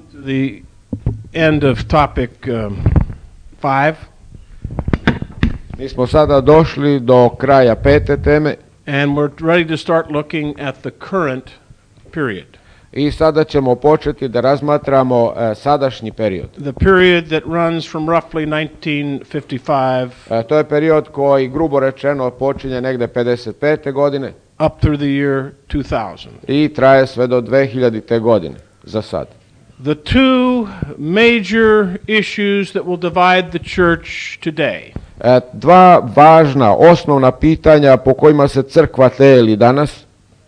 to the end of topic 5. Mi smo sada došli do kraja 5. teme And we're ready to start looking at the current period. i sada ćemo početi da razmatramo sadašnji period. The period that runs from roughly 1955 To je period koji, grubo rečeno, počinje negde 55. godine up through the year 2000. i traje sve do 2000. godine za sad. The two major issues that will divide the church today Dva važna, osnovna pitanja po kojima se crkva teli danas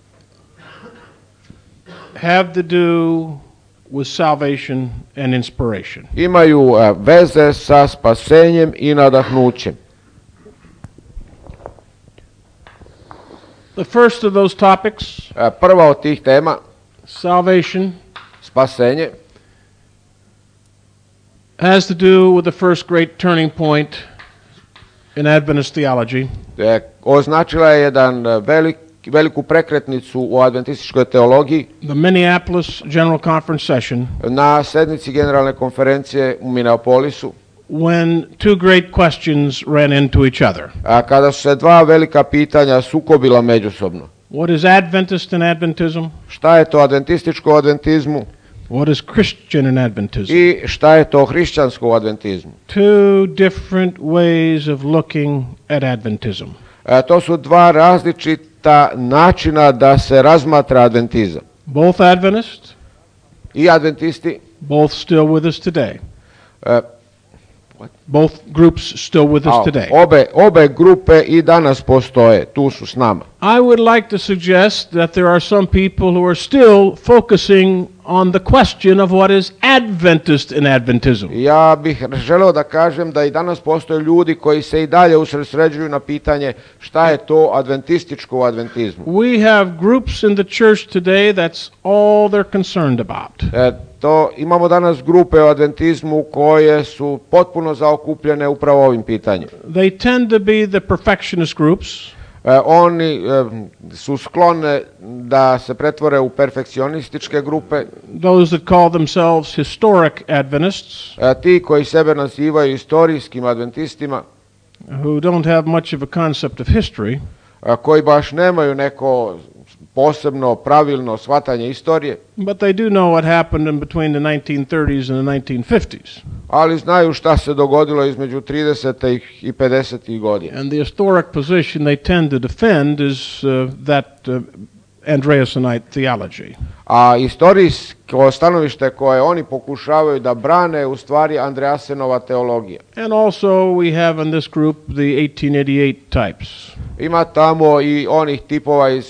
have to do with salvation and inspiration. imaju veze sa spasenjem i nadahnućem. The first of those topics, Prva od tih tema, salvation, spasenje, has to do with the first great turning point in Adventist theology. označila je jedan veliku prekretnicu u adventističkoj teologiji The Minneapolis General Conference session, na sednici generalne konferencije u Minneapolisu, when two great questions ran into each other. kada su se dva velika pitanja sukobila međusobno. What is Adventist in Adventism? Šta je to adventističko u adventizmu What is Christian in Adventism? i šta je to hrišćansko u adventizmu? Two different ways of looking at Adventism. To su dva različita načina da se razmatra adventizam. Both Adventists, I adventisti, both still with us today. Both groups still with us today. obe grupe i danas postoje, tu su s nama. I would like to suggest that there are some people who are still focusing on the question of what is Adventist in Adventism. Ja bih želeo da kažem da i danas postoje ljudi koji se i dalje usredsređuju na pitanje šta je to adventističko u adventizmu. We have groups in the church today that's all they're concerned about. Imamo danas grupe u adventizmu koje su potpuno zaokupljene upravo ovim pitanjem. They tend to be the perfectionist groups. Oni su sklone da se pretvore u perfekcionističke grupe. Those that call themselves historic Adventists, Ti koji sebe nazivaju istorijskim adventistima, who don't have much of a concept of history, koji baš nemaju neko posebno pravilno shvatanje istorije, but they do know what happened in between the 1930s and the 1950s. ali znaju šta se dogodilo između 30. i 50. godina. And the historic position they tend to defend is that Andreasonite theology. A istorijsko stanovište koje oni pokušavaju da brane u stvari Andreasenova teologija. And also we have in this group the 1888 types. Ima tamo i onih tipova iz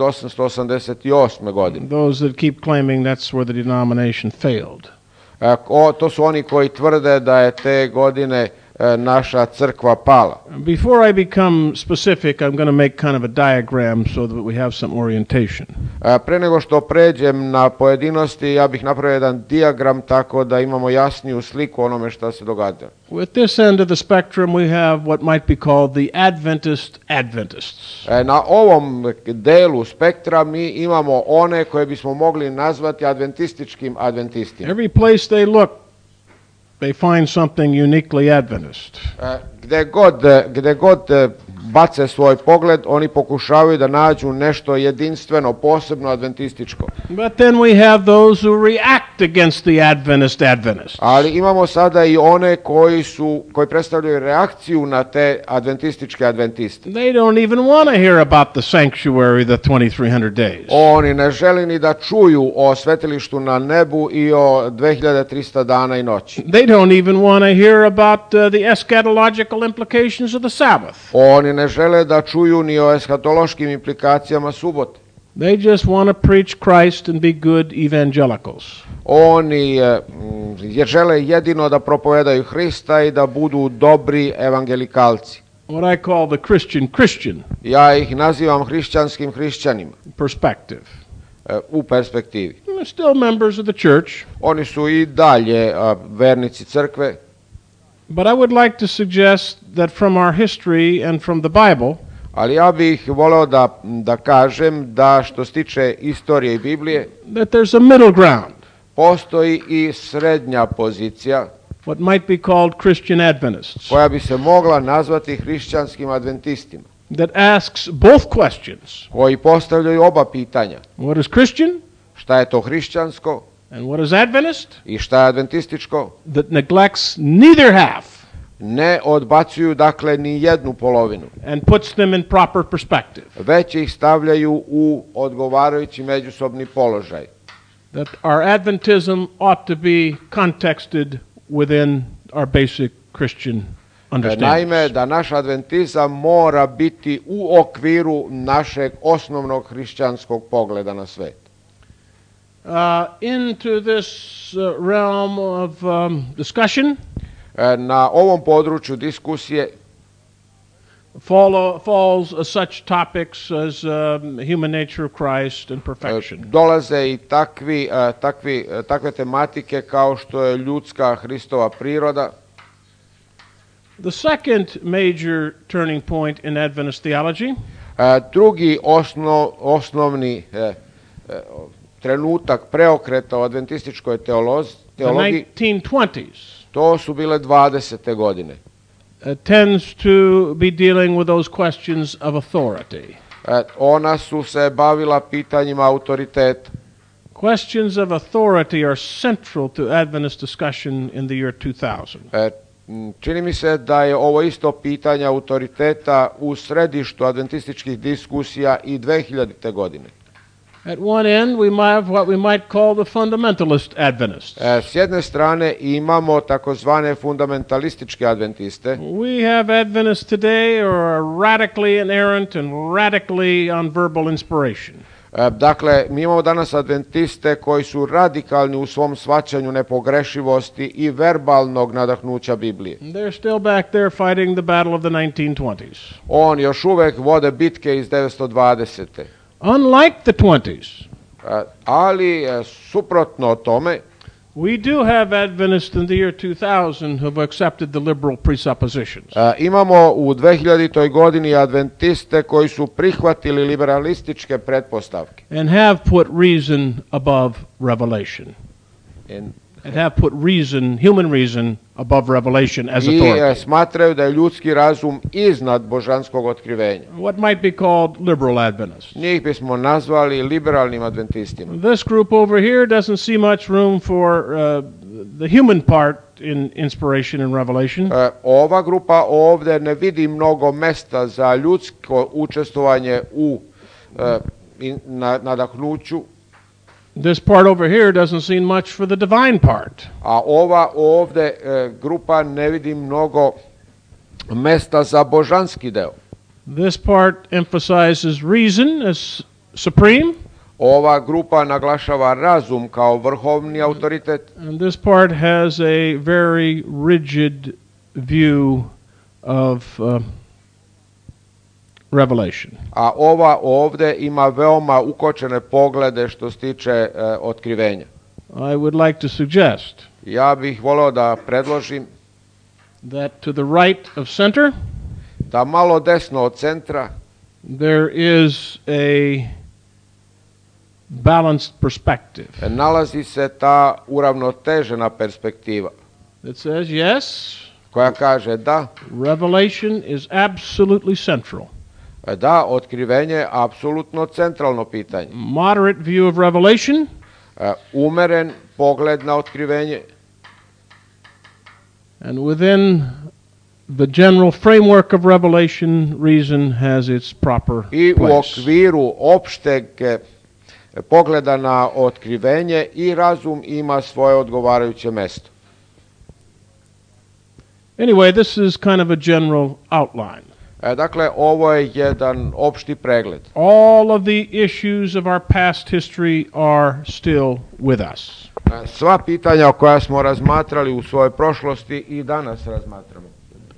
1888. godine. Those that keep claiming that's where the denomination failed. To su oni koji tvrde da je te godine naša crkva pala. Before I become specific, I'm going to make kind of a diagram so that we have some orientation. Pre nego što pređem na pojedinosti, ja bih napravio jedan dijagram tako da imamo jasniju sliku onome što se događa. With this end of the spectrum, we have what might be called the Adventist Adventists. Na ovom delu spektra mi imamo one koje bismo mogli nazvati adventističkim adventistima. Every place they look, they find something uniquely Adventist. Gde god bace svoj pogled, oni pokušavaju da nađu nešto jedinstveno, posebno adventističko. But then we have those who react against the Adventists. Ali imamo sada i one koji predstavljaju reakciju na te adventističke adventiste. They don't even want to hear about the sanctuary, the 2300 days. Oni ne žele ni da čuju o svetilištu na nebu i o 2300 dana i noći. They don't even want to hear about the eschatological implications of the Sabbath. Oni ne žele da čuju ni o eskatološkim implikacijama subote. They just want to preach Christ and be good evangelicals. Oni žele jedino da propovedaju Hrista i da budu dobri evangelikalci. What I call the Christian Ja ih nazivam hrišćanskim hrišćanima. perspective. U perspektivi. They're still members of the church. Oni su i dalje vernici crkve. But I would like to suggest that from our history and from the Bible, Ali ja bih voleo da kažem da što se tiče istorije i Biblije, that there's a middle ground. postoji i srednja pozicija what might be called Christian Adventists, koja bi se mogla nazvati hrišćanskim adventistima, that asks both questions. koji postavljaju oba pitanja. What is Christian Šta je to hrišćansko and what is Adventist? i šta je adventističko? That neglects neither half Ne odbacuju dakle ni jednu polovinu, and puts them in proper perspective. već ih stavljaju u odgovarajući međusobni položaj. That our Adventism ought to be contexted within our basic Christian Naime, understanding. da naš adventizam mora biti u okviru našeg osnovnog hrišćanskog pogleda na svet. Into this realm of discussion Na ovom području diskusije falls such topics as human nature of Christ and perfection. dolaze i takve tematike kao što je ljudska Hristova priroda. The second major turning point in Adventist theology Drugi osnovni trenutak preokreta u adventističkoj the teologiji, 1920s to su bile 20. godine. Tends to be dealing with those questions of authority. Ona su se bavila pitanjima autoriteta. Questions of authority are central to Adventist discussion in the year 2000. Čini mi se da je ovo isto pitanje autoriteta u središtu adventističkih diskusija i 2000. godine. At one end, we might have what we might call the fundamentalist Adventists. S jedne strane imamo takozvane fundamentalističke adventiste. We have Adventists today who are radically inerrant and radically on verbal inspiration. Dakle, mi imamo danas adventiste koji su radikalni u svom shvaćanju nepogrešivosti i verbalnog nadahnuća Biblije. They're still back there fighting the battle of the 1920s. On još uvek vode bitke iz 1920. Unlike the 20s, Ali suprotno tome, we do have Adventists in the year 2000 who have accepted the liberal presuppositions. imamo u 2000. godini adventiste koji su prihvatili liberalističke pretpostavke. And have put reason above revelation. And have put reason, human reason, above revelation as I authority. smatraju da je ljudski razum iznad božanskog otkrivenja. What might be called liberal Adventists. Njih bismo nazvali liberalnim adventistima. This group over here doesn't see much room for the human part in inspiration and revelation. Ova grupa ovdje ne vidi mnogo mesta za ljudsko učestvovanje u nadahnuću. This part over here doesn't see much for the divine part. A ova ovdje grupa ne vidi mnogo mesta za božanski deo. This part emphasizes reason as supreme. Ova grupa naglašava razum kao vrhovni autoritet. And this part has a very rigid view of revelation. A ova ovdje ima veoma ukočene poglede što se tiče otkrivenja. I would like to suggest Ja bih voleo da predložim that to the right of center da malo desno od centra there is a balanced perspective nalazi se ta uravnotežena perspektiva that says yes, koja kaže da, revelation is absolutely central. Da, otkrivenje je apsolutno centralno pitanje. Moderate view of revelation, umeren pogled na otkrivenje, and within the general framework of revelation, reason has its proper i u place. okviru opšteg pogleda na otkrivenje i razum ima svoje odgovarajuće mesto. Anyway, this is kind of a general outline. Dakle, ovo je jedan opšti pregled. All of the issues of our past history are still with us. Sva pitanja koja smo razmatrali u svojoj prošlosti i danas razmatramo.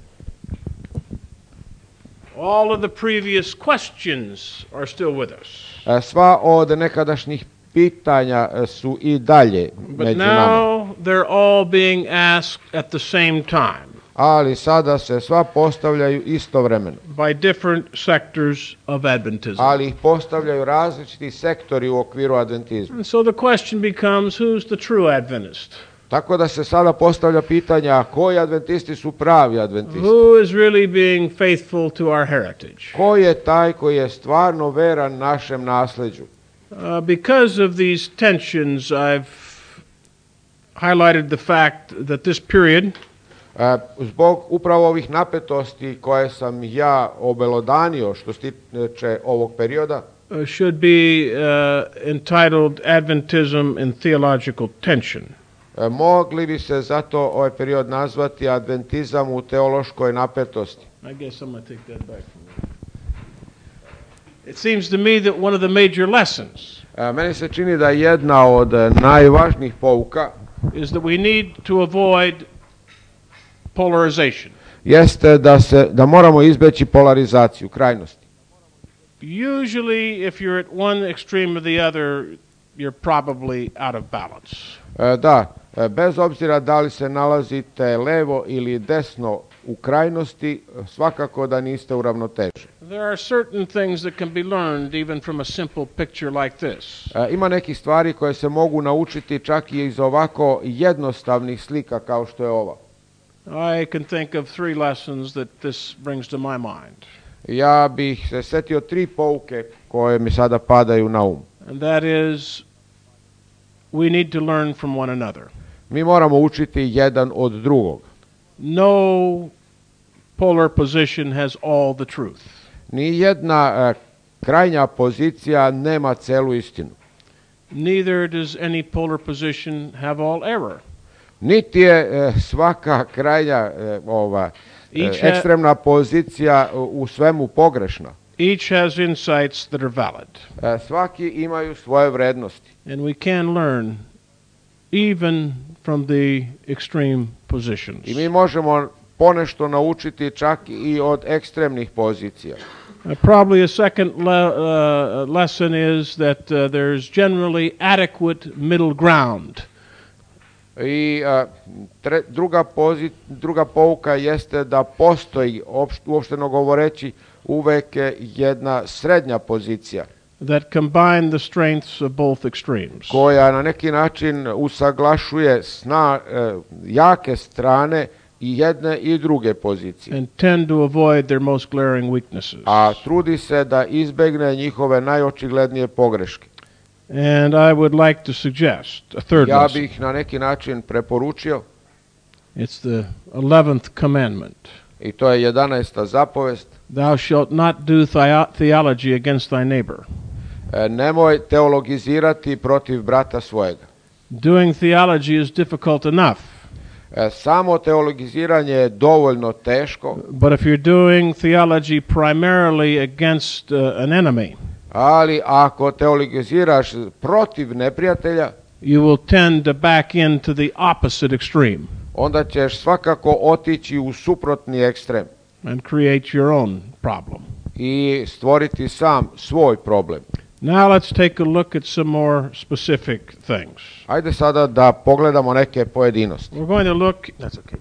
All of the previous questions are still with us. Sva od nekadašnjih pitanja su i dalje But među nama. now they're all being asked at the same time. ali sada se sva postavljaju istovremeno. by different sectors of Adventism. Ali ih postavljaju različiti sektori u okviru adventizma. And so the question becomes, who's the true Adventist? Tako da se sada postavlja pitanje, a koji adventisti su pravi adventisti? Who is really being faithful to our heritage? Ko je taj koji je stvarno veran našem nasleđu? Because of these tensions, I've highlighted the fact that this period Zbog upravo ovih napetosti koje sam ja obelodanio što se tiče ovog perioda, should be entitled Adventism in Theological Tension. Mogli bi se zato ovaj period nazvati adventizam u teološkoj napetosti. I guess I'm going to take that back from you. It seems to me that one of the major lessons Meni se čini da jedna od najvažnijih pouka is that we need to avoid polarization. jeste da moramo izbeći polarizaciju, krajnosti. Usually, if you're at one extreme or the other, you're probably out of balance. Bez obzira da li se nalazite levo ili desno u krajnosti, svakako da niste u ravnoteži. There are certain things that can be learned even from a simple picture like this. Ima nekih stvari koje se mogu naučiti čak i iz ovako jednostavnih slika kao što je ova. I can think of 3 lessons that this brings to my mind. Ja bih se setio 3 pouke koje mi sada padaju na um. And that is, we need to learn from one another. Mi moramo učiti jedan od drugog. No polar position has all the truth. Ni jedna krajnja pozicija nema celu istinu. Neither does any polar position have all error. Niti je svaka krajnja ekstremna pozicija u svemu pogrešna. Each has insights that are valid. Svaki imaju svoje vrednosti. And we can learn even from the extreme positions. I mi možemo ponešto naučiti čak i od ekstremnih pozicija. Probably a second lesson is that there's generally adequate middle ground. I druga pouka jeste da postoji, uopšteno govoreći, uvek jedna srednja pozicija that combine the strengths of both extremes. Koja na neki način usaglašuje jake strane i jedne i druge pozicije. And tend to avoid their most glaring weaknesses. A trudi se da izbegne njihove najočiglednije pogreške. And I would like to suggest a third Ja lesson. bih na neki način preporučio, It's the 11th commandment. i to je 11. zapovest, Thou shalt not do theology against thy neighbor. nemoj teologizirati protiv brata svojega. Doing theology is difficult enough. Samo teologiziranje je dovoljno teško, But if you're doing theology primarily against an enemy, ali ako teologiziraš protiv neprijatelja, you will tend to back into the opposite extreme onda ćeš svakako otići u suprotni ekstrem and create your own problem. i stvoriti sam svoj problem. Now let's take a look at some more specific things. Ajde sada da pogledamo neke pojedinosti. We're going to look, that's okay.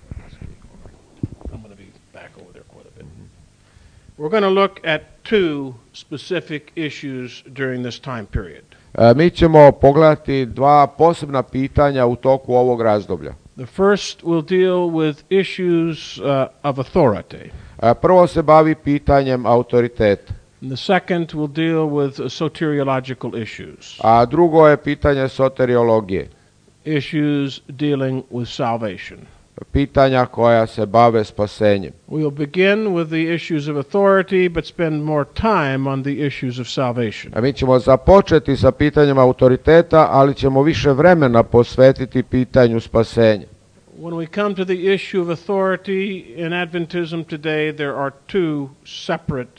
I'm going to be back over there quite a bit. We're going to look at 2 specific issues during this time period. Mi ćemo pogledati 2 posebna pitanja u toku ovog razdoblja. The first will deal with issues of authority. Prvo se bavi pitanjem autoriteta, And the second will deal with soteriological issues, a drugo je pitanje soteriologije, issues dealing with salvation. pitanja koja se bave spasenjem. We'll begin with the issues of authority, but spend more time on the issues of salvation. Mi ćemo započeti sa pitanjem autoriteta, ali ćemo više vremena posvetiti pitanju spasenja. When we come to the issue of authority in Adventism today, there are 2 separate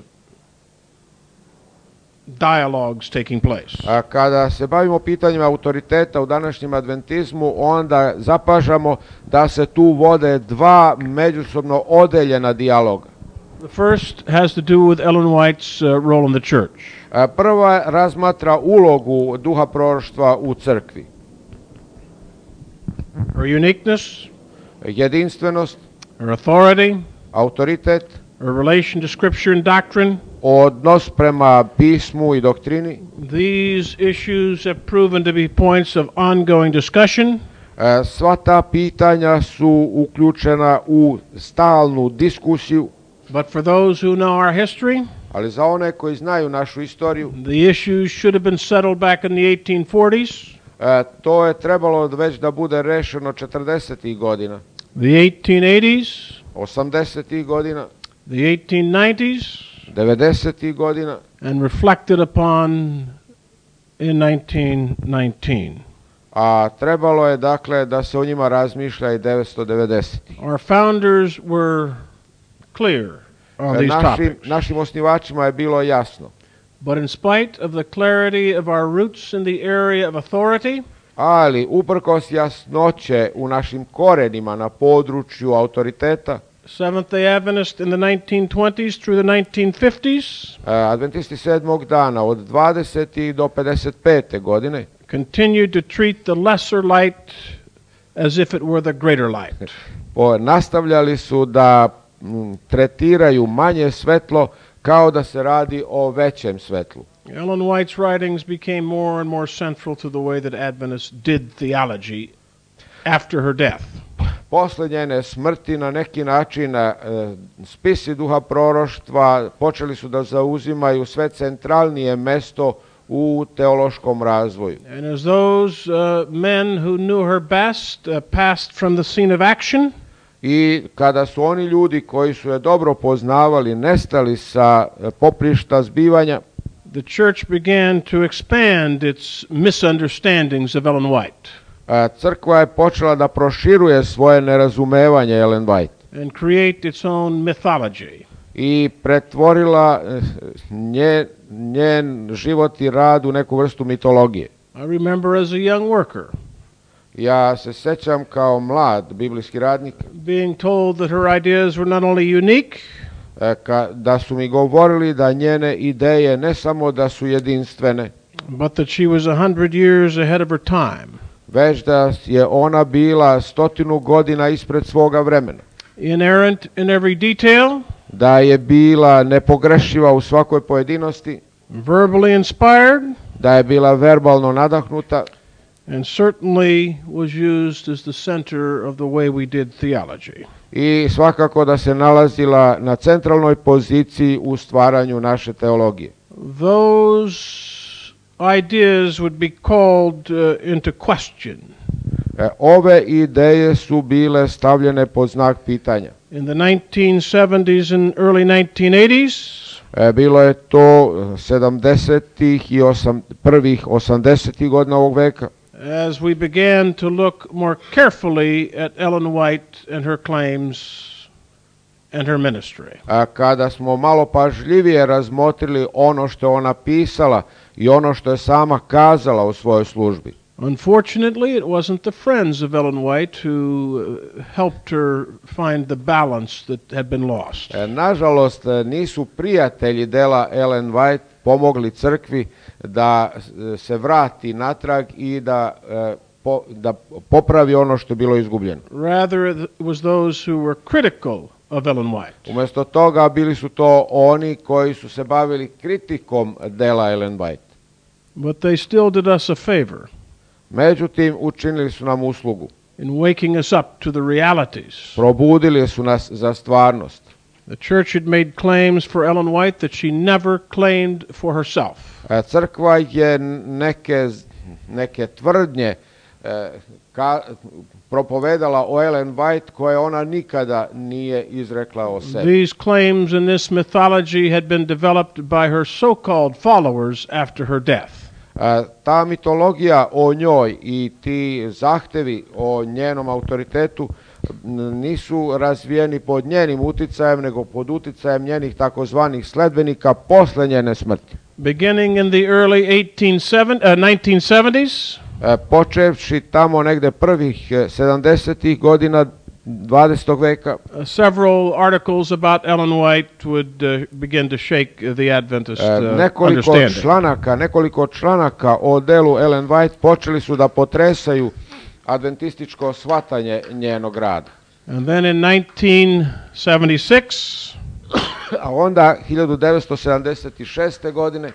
dialogues taking place. Kada se bavimo pitanjima autoriteta u današnjem adventizmu, onda zapažamo da se tu vode 2 međusobno odeljena dijaloga. The first has to do with Ellen White's role in the church. Prva razmatra ulogu duha proroštva u crkvi. Her uniqueness, jedinstvenost, her authority, autoritet, her relation to Scripture and doctrine. odnos prema pismu i doktrini. These issues have proven to be points of ongoing discussion. Sva ta pitanja su uključena u stalnu diskusiju, But for those who know our history, ali za one koji znaju našu istoriju, the issues should have been settled back in the 1840s, to je trebalo već da bude rešeno 40. godina, the 1880s, 80. godina, the 1890s, 90. godina and reflected upon in 1919. a trebalo je dakle da se o njima razmišlja i 990. Our founders were clear on these topics. Našim osnivačima je bilo jasno, But in spite of the clarity of our roots in the area of authority, ali uprkos jasnoće u našim korenima na području autoriteta, Seventh-day Adventists in the 1920s through the 1950s Adventisti sedmog dana od 20. do 55. godine continued to treat the lesser light as if it were the greater light. nastavljali su da tretiraju manje svetlo kao da se radi o većem svetlu. Ellen White's writings became more and more central to the way that Adventists did theology after her death. Posle njene smrti na neki način spisi duha proroštva počeli su da zauzimaju sve centralnije mesto u teološkom razvoju. And as those men who knew her best passed from the scene of action, I kada su oni ljudi koji su je dobro poznavali nestali sa poprišta zbivanja, the church began to expand its misunderstandings of Ellen White crkva je počela da proširuje svoje nerazumevanje Ellen White and create its own mythology. i pretvorila njen život i rad u neku vrstu mitologije. I remember as a young worker Ja se sećam kao mlad biblijski radnik being told that her ideas were not only unique, da su mi govorili da njene ideje ne samo da su jedinstvene, but that she was 100 years ahead of her time. već da je ona bila 100 godina ispred svoga vremena. Inerrant in every detail, Da je bila nepogrešiva u svakoj pojedinosti, verbally inspired, da je bila verbalno nadahnuta and certainly was used as the center of the way we did theology. i svakako da se nalazila na centralnoj poziciji u stvaranju naše teologije. Those ideas would be called into question Ove ideje su bile stavljene pod znak pitanja. in the 1970s and early 1980s. Bilo je to 70. i prvih 80. godina ovog veka. As we began to look more carefully at Ellen White and her claims and her ministry. Kada smo malo pažljivije razmotrili ono što je ona pisala i ono što je sama kazala u svojoj službi. Unfortunately, it wasn't the friends of Ellen White who helped her find the balance that had been lost. Nažalost, nisu prijatelji dela Ellen White pomogli crkvi da se vrati natrag i da popravi ono što je bilo izgubljeno. Rather, it was those who were critical of Ellen White. Umjesto toga bili su to oni koji su se bavili kritikom dela Ellen White. But they still did us a favor Međutim, učinili su nam uslugu. in waking us up to the realities. Probudili su nas za stvarnost. The church had made claims for Ellen White that she never claimed for herself. Crkva je neke tvrdnje propovedala o Ellen White koje ona nikada nije izrekla o sebi. These claims and this mythology had been developed by her so-called followers after her death. Ta mitologija o njoj i ti zahtevi o njenom autoritetu nisu razvijeni pod njenim uticajem, nego pod uticajem njenih takozvanih sledbenika posle njene smrti. Beginning in the early 1970s, Počevši tamo negde prvih 70. godina 20. veka, several articles about Ellen White would begin to shake the Adventist understanding. Nekoliko članaka o delu Ellen White počeli su da potresaju adventističko shvatanje njenog rada. And then in 1976, A onda 1976. godine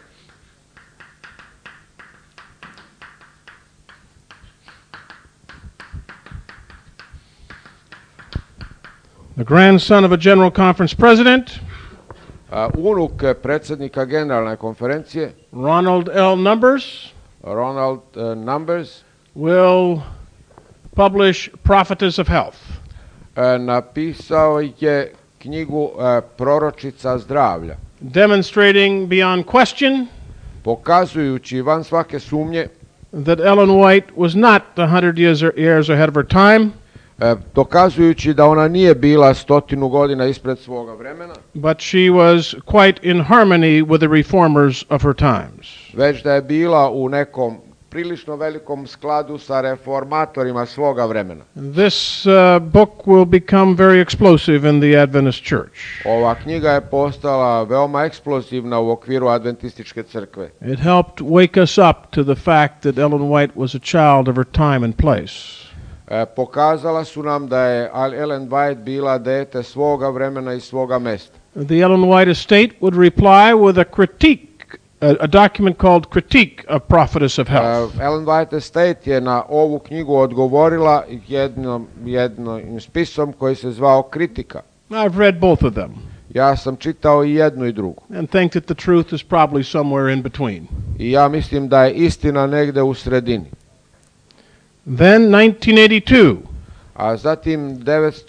the grandson of a General Conference president, unuk predsjednika generalne konferencije, Ronald L. Numbers, Ronald Numbers, will publish Prophetess of Health. Napisao je knjigu Proročica zdravlja, Demonstrating beyond question pokazujući van svake sumnje that Ellen White was not 100 years ahead of her time, dokazujući da ona nije bila 100 godina ispred svoga vremena, but she was quite in harmony with the reformers of her times. već da je bila u nekom prilično velikom skladu sa reformatorima svoga vremena. This book will become very explosive in the Adventist Church. Ova knjiga je postala veoma eksplozivna u okviru adventističke crkve. It helped wake us up to the fact that Ellen White was a child of her time and place. Pokazala su nam da je Ellen White bila dete svoga vremena i svoga mesta. The Ellen White estate would reply with a critique, a document called Critique of Prophetess of Health. Ellen White Estate je na ovu knjigu odgovorila jednim spisom koji se zvao Kritika. I've read both of them Ja sam čitao i jednu i drugu. and think that the truth is probably somewhere in between. I ja mislim da je istina negde u sredini. Then 1982, A zatim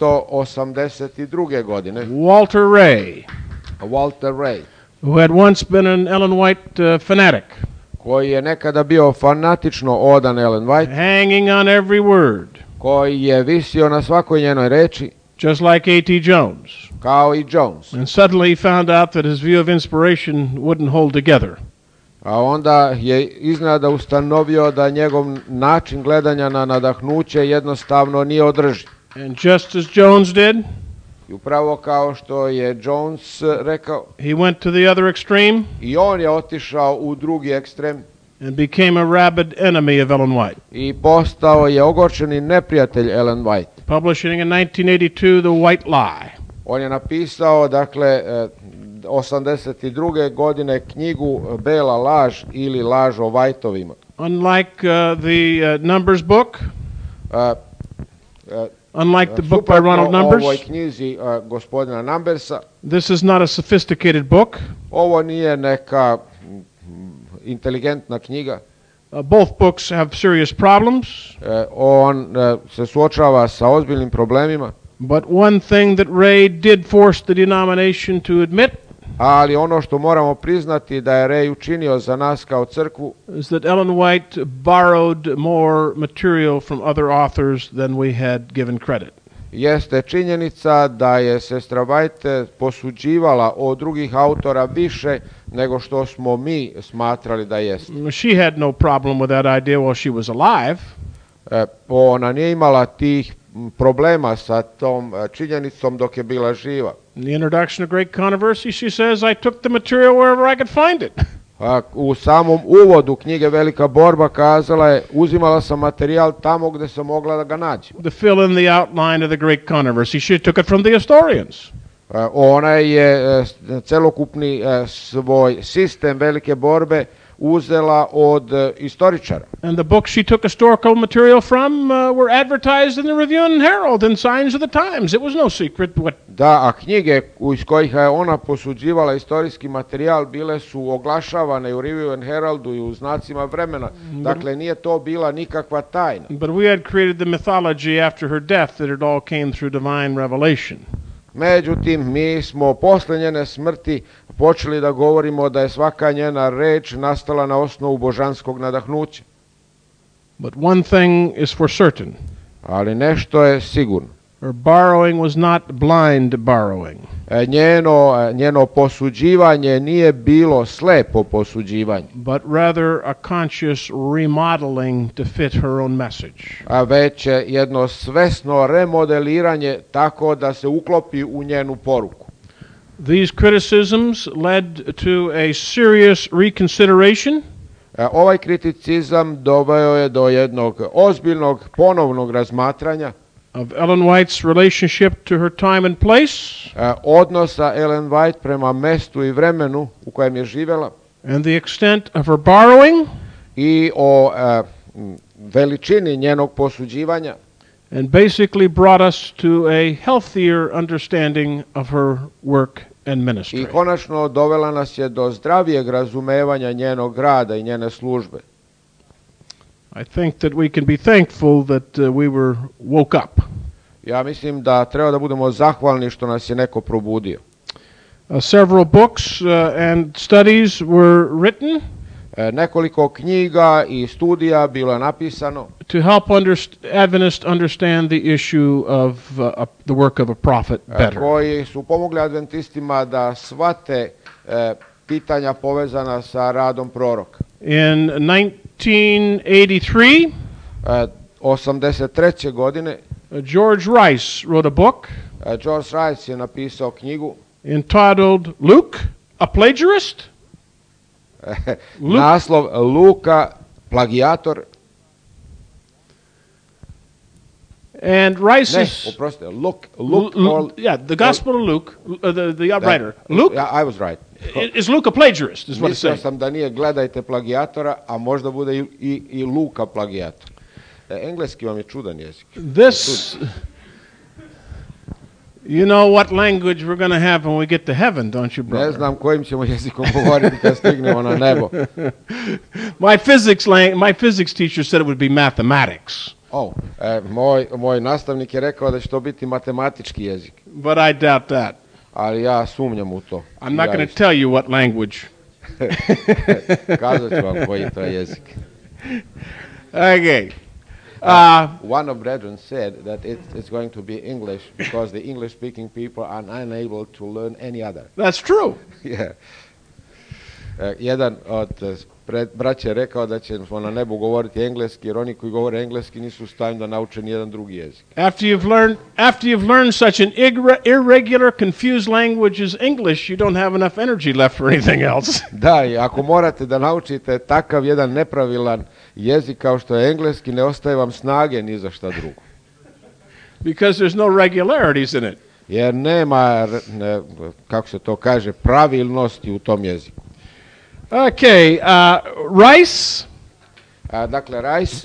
982. godine Walter Ray, Walter Ray, who had once been an Ellen White fanatic, koji je nekada bio fanatično odan Ellen White, hanging on every word, koji je visio na svakoj njenoj reči, just like A.T. Jones. kao i Jones. And suddenly he found out that his view of inspiration wouldn't hold together. A onda je iznenada ustanovio da njegov način gledanja na nadahnuće jednostavno nije održiv. And just as Jones did, I upravo kao što je Jones rekao, he went to the other extreme i on je otišao u drugi ekstrem and became a rabid enemy of Ellen White, i postao je ogorčeni neprijatelj Ellen White. publishing in 1982 The White Lie. On je napisao, dakle, 82. godine knjigu Bela laž ili laž o Whiteovima. Unlike the Numbers book, unlike the book by Ronald Suprotno Numbers, ovoj knjizi gospodina Numbersa, this is not a sophisticated book. ovo nije neka inteligentna knjiga. Both books have serious problems, On se suočava sa ozbiljnim problemima, but one thing that Ray did force the denomination to admit ali ono što moramo priznati da je Ray učinio za nas kao crkvu is that Ellen White borrowed more material from other authors than we had given credit. jeste činjenica da je sestra White posuđivala od drugih autora više nego što smo mi smatrali da jeste. She had no problem with that idea while she was alive, Ona nije imala tih problema sa tom činjenicom dok je bila živa. in the introduction of Great Controversy, she says, I took the material wherever I could find it. U samom uvodu knjige Velika borba kazala je, uzimala sam materijal tamo gdje sam mogla da ga nađem. To fill in the outline of the Great Controversy, she took it from the historians. Ona je celokupni svoj sistem Velike borbe uzela od istoričara. And the books she took historical material from were advertised in the Review and Herald and Signs of the Times. It was no secret what. Da, a knjige iz kojih je ona posuđivala istorijski materijal bile su oglašavane u Review and Heraldu i u znacima vremena. Dakle, nije to bila nikakva tajna. But we had created the mythology after her death that it all came through divine revelation. Međutim, mi smo posle njene smrti počeli da govorimo da je svaka njena reč nastala na osnovu božanskog nadahnuća. But one thing is for certain. Ali nešto je sigurno. Her borrowing was not blind borrowing. Njeno posuđivanje nije bilo slepo posuđivanje, But rather a conscious remodeling to fit her own message. a već jedno svesno remodeliranje tako da se uklopi u njenu poruku. These criticisms led to a serious reconsideration Ovaj kriticizam doveo je do jednog ozbiljnog ponovnog razmatranja of Ellen White's relationship to her time and place, odnosa Ellen White prema mestu i vremenu u kojem je živjela and the extent of her borrowing, i o veličini njenog posuđivanja, and basically brought us to a healthier understanding of her work and ministry. i konačno dovela nas je do zdravijeg razumevanja njenog rada i njene službe. I think that we can be thankful that we were woke up. Ja mislim da treba da budemo zahvalni što nas je neko probudio. Several books and studies were written Nekoliko knjiga i studija bilo je napisano to help Adventists understand the issue of the work of a prophet better. koji su pomogli adventistima da shvate pitanja povezana sa radom proroka. In 1983, 83. godine George Rice wrote a book George Rice je napisao knjigu entitled Luke, a Plagiarist? naslov Luka, plagijator. And Rice's... Luke the Gospel of Luke, the writer. Luke? Yeah, I was right. Is Luke a plagiarist, is what it's Mislio saying. sam da nije gledajte plagijatora, a možda bude i Luka plagijator. Engleski vam je čudan jezik. This... You know what language we're going to have when we get to heaven, don't you, brother? Ne znam kojim ćemo jezikom govoriti kad stignemo na nebo. My physics teacher said it would be mathematics. Moj nastavnik je rekao da će to biti matematički jezik. But I doubt that. Ali ja sumnjam u to. I'm not going to tell you what language. Kazat ću vam koji je to jezik. Okay. One of brethren said that it's going to be English because the English-speaking people are unable to learn any other. That's true. Yeah. Jedan od braća je rekao da ćemo na nebu govoriti engleski, jer oni koji govore engleski nisu u stanju da nauče ni jedan drugi jezik. After you've learned such an irregular, confused language as English, you don't have enough energy left for anything else. Da, i ako morate da naučite takav jedan nepravilan jezik kao što je engleski, ne ostaje vam snage ni za šta drugo. Because there's no regularities in it. Jer nema, kako se to kaže, pravilnosti u tom jeziku. Okay, Rice dakle, Rice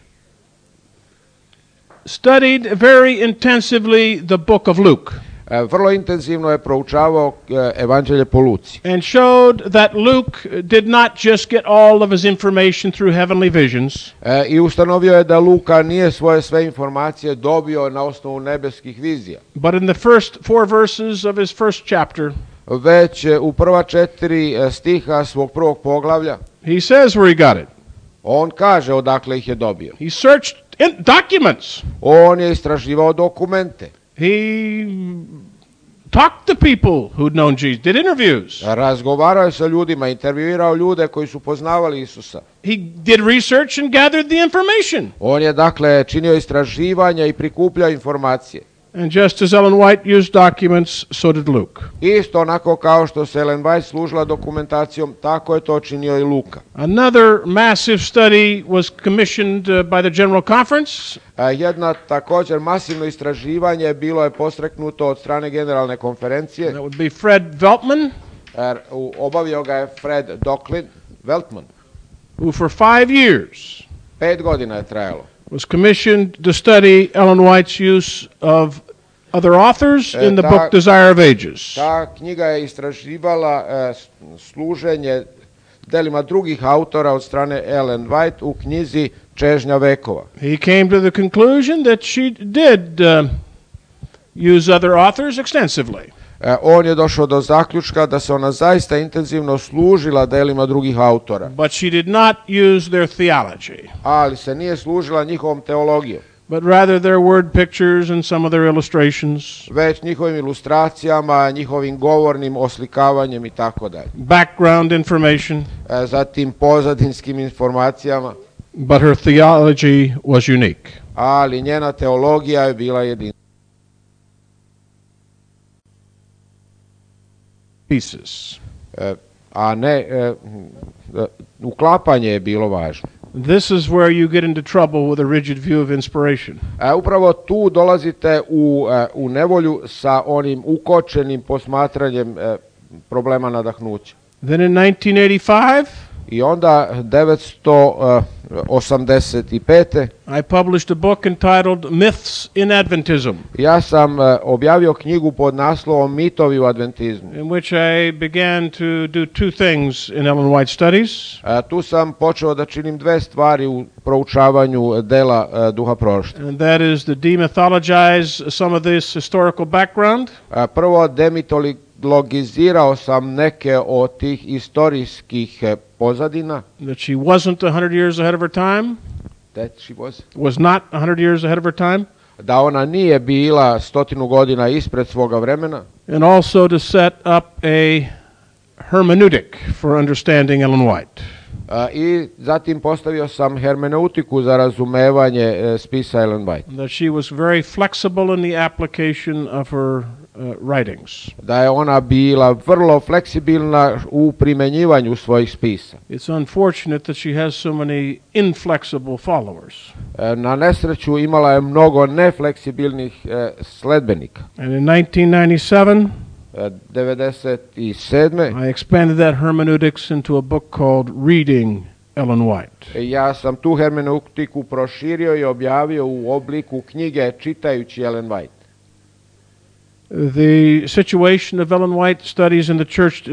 studied very intensively the book of Luke. Vrlo intenzivno je proučavao evanđelje po Luci. And showed that Luke did not just get all of his information through heavenly visions. I ustanovio je da Luka nije svoje sve informacije dobio na osnovu nebeskih vizija. But in the first 4 verses of his first chapter, već u prva 4 stiha svog prvog poglavlja he says where he got it. On kaže odakle ih je dobio. He searched documents. On je istraživao dokumente. He talked to people who'd known Jesus, did interviews. Razgovarao je sa ljudima, intervjuirao ljude koji su poznavali Isusa. He did research and gathered the information. On je dakle činio istraživanja i prikupljao informacije. And just as Ellen White used documents, so did Luke. Isto onako kao što se Ellen White služila dokumentacijom, tako je to činio i Luka. Another massive study was commissioned by the General Conference. Jedna također masivno istraživanje bilo je postreknuto od strane generalne konferencije. That would be Fred Veltman. Obavio ga je Fred Veltman. Who for 5 years 5 godina je trajalo. Was commissioned to study Ellen White's use of other authors in the book Desire of Ages. Ta knjiga je istraživala služenje delima drugih autora od strane Ellen White u knjizi Čežnja vekova. He came to the conclusion that she did use other authors extensively. On je došao do zaključka da se ona zaista intenzivno služila delima drugih autora. But she did not use their theology. Ali se nije služila njihovom teologijom. But rather their word pictures and some of their illustrations. Već njihovim ilustracijama, njihovim govornim oslikavanjem i tako dalje. Background information. Zatim pozadinskim informacijama. But her theology was unique. Ali njena teologija je bila jedinstvena. Pieces. A ne, uklapanje je bilo važno. This is where you get into trouble with a rigid view of inspiration. Upravo tu dolazite u nevolju sa onim ukočenim posmatranjem problema nadahnuća. Then in 1985, I onda 1985. I published a book entitled Myths in Adventism, ja sam objavio knjigu pod naslovom Mitovi u adventizmu. in which I began to do two things in Ellen White studies. Tu sam počeo da činim dve stvari u proučavanju dela duha proroštva. And that is to demythologize some of this historical background, Prvo, demitologizirao sam neke od tih istorijskih pozadina. that she wasn't 100 years ahead of her time, That she was not 100 years ahead of her time, da ona nije bila 100 godina ispred svoga vremena. and also to set up a hermeneutic for understanding Ellen White. I zatim postavio sam hermeneutiku za razumevanje spisa Ellen White. That she was very flexible in the application of her writings. Da je ona bila vrlo fleksibilna u primenjivanju svojih spisa. It's unfortunate that she has so many inflexible followers. Na nesreću imala je mnogo nefleksibilnih sledbenika. And in 1997, 97. I expanded that hermeneutics into a book called Reading Ellen White. Ja sam tu hermeneutiku proširio i objavio u obliku knjige Čitajući Ellen White. The situation of Ellen White studies in the church,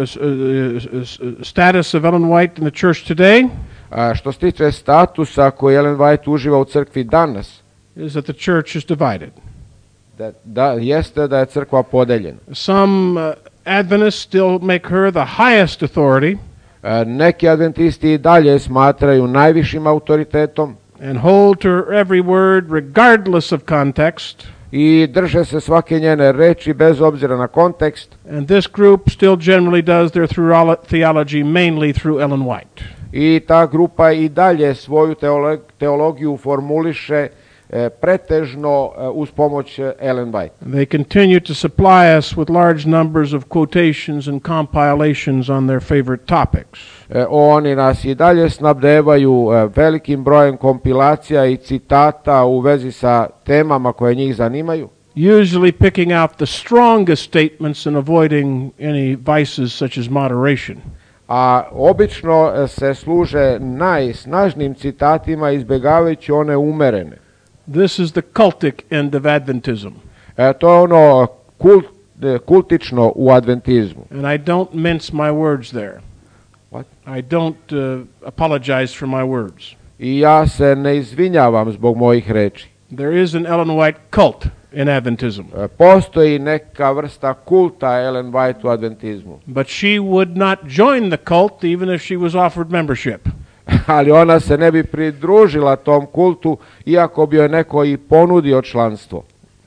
status of Ellen White in the church today, Što se tiče statusa koji Ellen White uživa u crkvi danas, is that the church is divided. jeste da je crkva podeljena. Some Adventists still make her the highest authority Neki adventisti i dalje smatraju najvišim autoritetom and hold to her every word regardless of context. i drže se svake njene reči bez obzira na kontekst. And this group still generally does their theology mainly through Ellen White. I ta grupa i dalje svoju teologiju formuliše pretežno uz pomoć Ellen White. They continue to supply us with large numbers of quotations and compilations on their favorite topics. Oni nas i dalje snabdevaju velikim brojem kompilacija i citata u vezi sa temama koje njih zanimaju. Usually picking out the strongest statements and avoiding any vices such as moderation. A obično se služe najsnažnijim citatima izbjegavajući one umerene. This is the cultic end of Adventism. To je ono kultično u adventizmu. And I don't mince my words there. What? I don't apologize for my words. I ja se ne izvinjavam zbog mojih reči. There is an Ellen White cult in Adventism. Postoji neka vrsta kulta Ellen White u adventizmu. But she would not join the cult even if she was offered membership. Ali ona se ne bi pridružila tom kultu iako bi joj neko i ponudio članstvo.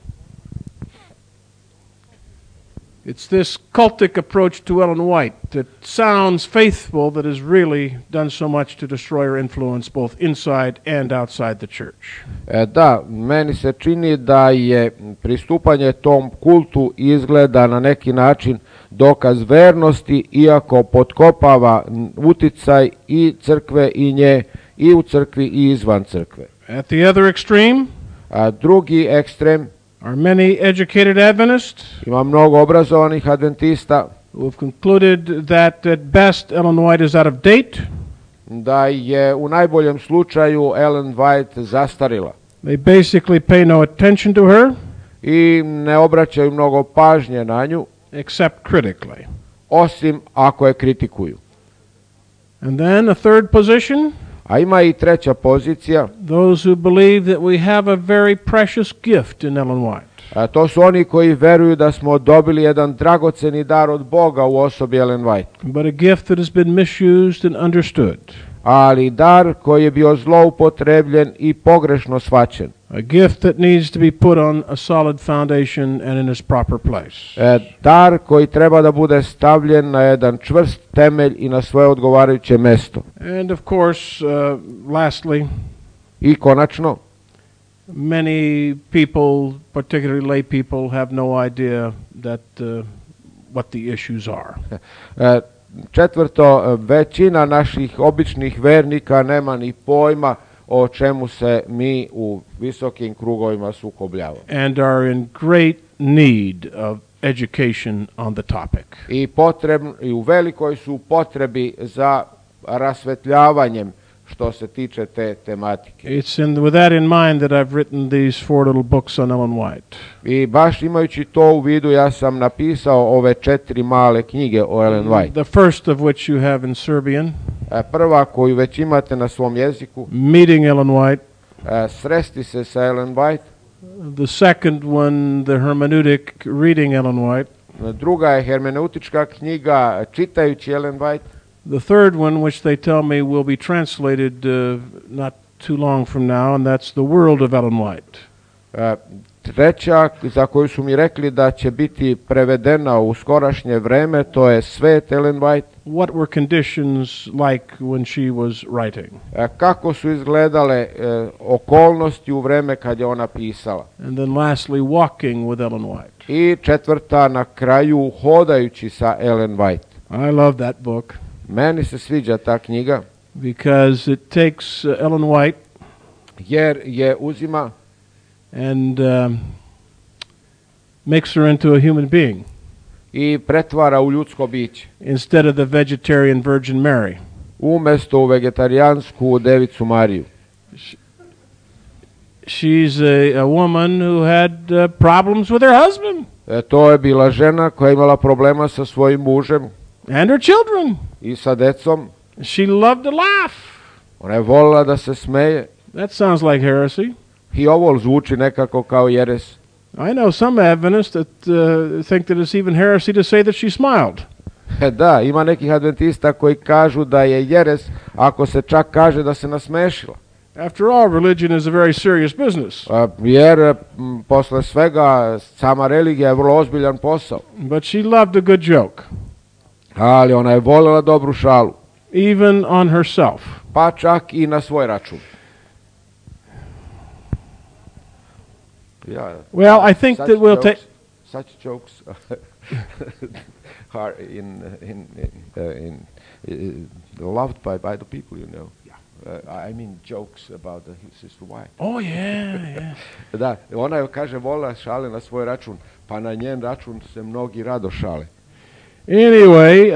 It's this cultic approach to Ellen White that sounds faithful that has really done so much to destroy her influence both inside and outside the church. Da, meni se čini da je pristupanje tom kultu izgleda na neki način dokaz vernosti, iako potkopava uticaj i crkve i nje i u crkvi i izvan crkve. At the other extreme, Drugi ekstrem, are many educated Adventists ima mnogo obrazovanih adventista who have concluded that at best Ellen White is out of date. da je u najboljem slučaju Ellen White zastarila They basically pay no attention to her i ne obraćaju mnogo pažnje na nju, except critically. osim ako je kritikuju. And then a third position, A ima i treća pozicija, those who believe that we have a very precious gift in Ellen White. to su oni koji veruju da smo dobili jedan dragoceni dar od Boga u osobi Ellen White, But a gift that has been misused and understood. ali dar koji je bio zloupotrebljen i pogrešno shvaćen. A gift that needs to be put on a solid foundation and in its proper place. Dar koji treba da bude stavljen na jedan čvrst temelj i na svoje odgovarajuće mesto. And of course, lastly, I konačno, many people, particularly lay people, have no idea that what the issues are. Četvrto, većina naših običnih vernika nema ni pojma o čemu se mi u visokim krugovima sukobljavamo. and are in great need of education on the topic. I u velikoj su potrebi za rasvetljavanjem što se tiče te tematike. With that in mind that I've written these 4 little books on Ellen White. I baš imajući to u vidu, ja sam napisao ove 4 male knjige o Ellen White. The first of which you have in Serbian, Prva koju već imate na svom jeziku, Meeting Ellen White. Sresti se sa Ellen White. The second one, The Hermeneutic, Reading Ellen White. Druga je hermeneutička knjiga Čitajući Ellen White. The third one, which they tell me will be translated not too long from now, and that's The World of Ellen White. Treća, za koju su mi rekli da će biti prevedena u skorašnje vreme, to je Svet Ellen White. What were conditions like when she was writing? Kako su izgledale okolnosti u vreme kad je ona pisala. And then lastly, Walking with Ellen White. I četvrta, na kraju, Hodajući sa Ellen White. I love that book Meni se sviđa ta knjiga because it takes Ellen White jer je uzima and makes her into a human being i pretvara u ljudsko biće. instead of the vegetarian Virgin Mary. Umjesto u vegetarijansku Devicu Mariju. She's a woman who had problems with her husband To je bila žena koja je imala problema sa svojim mužem and her children. i sa decom. She loved to laugh. Ona je volila da se smeje. That sounds like heresy. I ovo zvuči nekako kao jeres. I know some Adventists that think that it's even heresy to say that she smiled. Da, ima nekih adventista koji kažu da je jeres ako se čak kaže da se nasmešila. After all, religion is a very serious business. Jer posle svega sama religija je vrlo ozbiljan posao. But she loved a good joke, Ali ona je voljela dobru šalu. even on herself. Pa čak i na svoj račun. Yeah. Well, I think that we'll take... Such jokes are loved by the people, you know. I mean jokes about his sister White. Oh, yeah. Da, ona je, kaže, volila šale na svoj račun, pa na njen račun se mnogi rado šale. Anyway,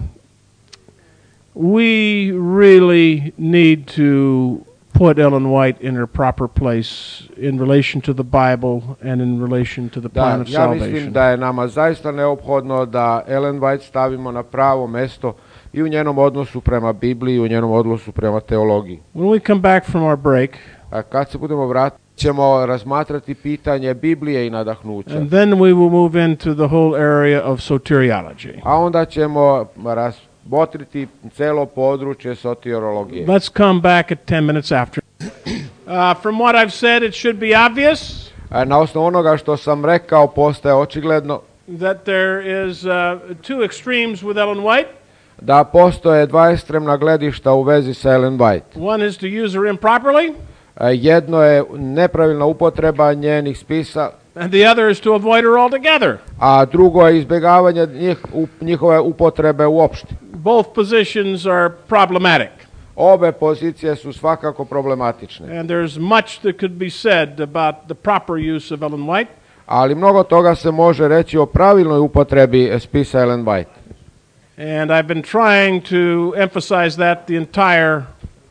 we really need to put Ellen White in her proper place in relation to the Bible and in relation to the plan of Ja salvation. mislim da je nama zaista neophodno da Ellen White stavimo na pravo mesto i u njenom odnosu prema Bibliji i u njenom odnosu prema teologiji. When we come back from our break, A kad se budemo vratiti, ćemo razmatrati pitanje Biblije i nadahnuća. and then we will move into the whole area of soteriology. A onda ćemo razmotriti celo područje soteriologije. Let's come back at 10 minutes after. From what I've said, it should be obvious Na osnovu onoga što sam rekao, postaje očigledno that there is two extremes with Ellen White. da postoje dva ekstremna gledišta u vezi sa Ellen White. One is to use her improperly, Jedno je nepravilna upotreba njenih spisa, and the other is to avoid her altogether. a drugo je izbjegavanje njihove upotrebe uopšte. Both positions are problematic, Obe pozicije su svakako problematične, and there's much that could be said about the proper use of Ellen White. ali mnogo toga se može reći o pravilnoj upotrebi spisa Ellen White. And I've been trying to emphasize that the entire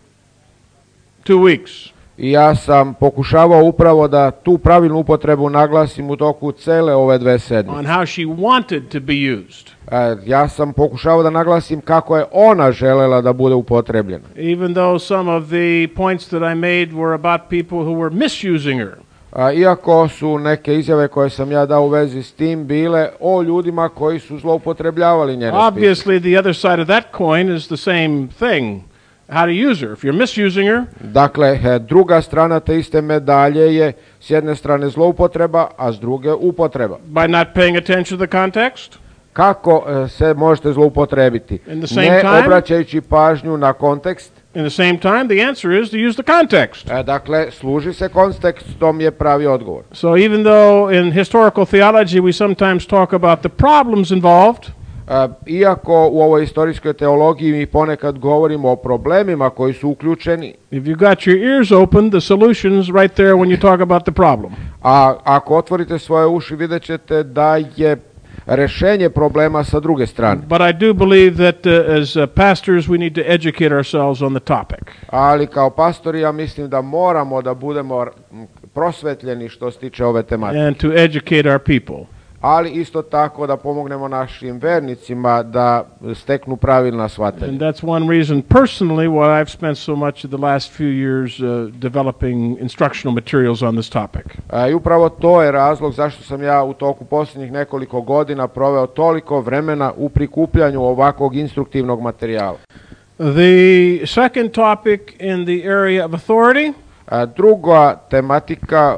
2 weeks. I ja sam pokušavao upravo da tu pravilnu upotrebu naglasim u toku cele ove 2 sedmice. On how she wanted to be used. Ja sam pokušavao da naglasim kako je ona želela da bude upotrebljena. Even though some of the points that I made were about people who were misusing her. Iako su neke izjave koje sam ja dao u vezi s tim bile o ljudima koji su zloupotrebljavali njene spise. Obviously, the other side of that coin is the same thing. How to use her. If you're misusing her, Dakle, druga strana te iste medalje je s jedne strane zloupotreba, a s druge upotreba. by not paying attention to the context, Kako se možete zloupotrebiti? In the same Ne time- obraćajući pažnju na kontekst. in the same time, the answer is to use the context. Dakle, služi se kontekstom je pravi odgovor. So even though in historical theology we sometimes talk about the problems involved, Iako u ovoj istorijskoj teologiji mi ponekad govorimo o problemima koji su uključeni, if you got your ears open, the solution's right there when you talk about the problem. a ako otvorite svoje uši vidjet ćete da je rešenje problema sa druge strane. But I do believe that as pastors we need to educate ourselves on the topic. Ali kao pastori ja mislim da moramo da budemo prosvetljeni što se tiče ove tematike. And to educate our people. Ali isto tako da pomognemo našim vernicima da steknu pravilna shvatanja. And that's one reason personally why I've spent so much of the last few years developing instructional materials on this topic. I upravo to je razlog zašto sam ja u toku posljednjih nekoliko godina proveo toliko vremena u prikupljanju ovakvog instruktivnog materijala. The second topic in the area of authority Druga tematika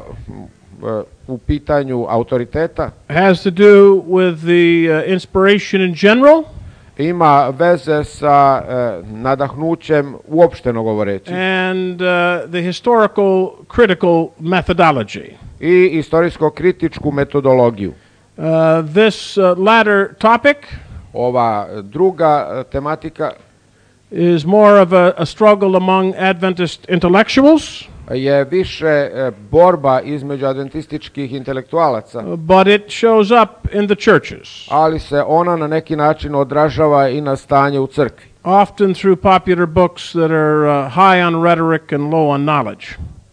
u pitanju autoriteta has to do with the inspiration in general ima veze sa nadahnućem uopšteno govoreći and the historical critical methodology. I istorijsko-kritičku metodologiju. This latter topic Ova druga tematika is more of a struggle among Adventist intellectuals, je više borba između adventističkih intelektualaca, but it shows up in the churches, ali se ona na neki način odražava i na stanje u crkvi. often through popular books that are high on rhetoric and low on knowledge.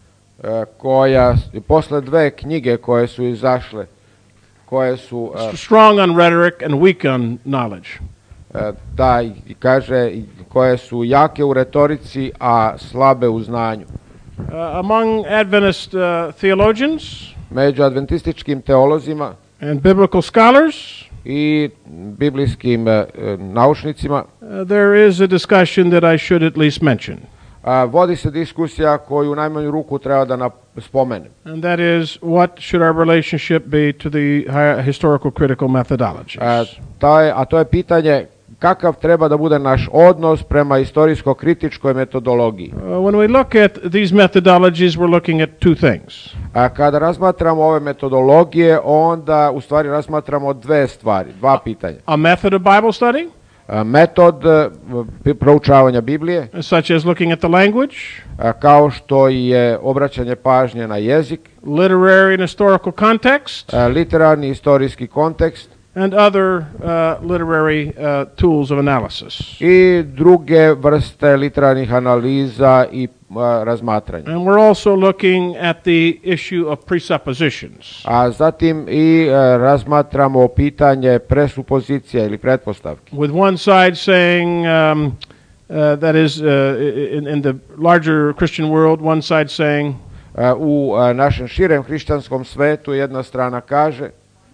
Koja posle dve knjige koje su izašle, koje su Strong on rhetoric and weak on knowledge. da kaže koje su jake u retorici, a slabe u znanju. Among Adventist theologians Među adventističkim teolozima and biblical scholars, i biblijskim naučnicima there is a discussion that I should at least mention. Vodi se diskusija koju u najmanju ruku treba da spomenem. And that is, what should our relationship be to the historical critical methodologies? A to je pitanje kakav treba da bude naš odnos prema istorijsko-kritičkoj metodologiji. When we look at these methodologies, we're looking at two things. Kada razmatramo ove metodologije, onda u stvari razmatramo dve stvari, dva pitanja. A method of Bible study, Metod proučavanja Biblije, such as looking at the language, kao što je obraćanje pažnje na jezik, literary and historical context, literarni istorijski kontekst and other literary tools of analysis. i druge vrste literarnih analiza i razmatranja. And we're also looking at the issue of presuppositions. A zatim i razmatramo pitanje presupozicija ili pretpostavki. With one side saying, that is, in the larger Christian world, one side saying, U našem širem hrišćanskom svetu jedna strana kaže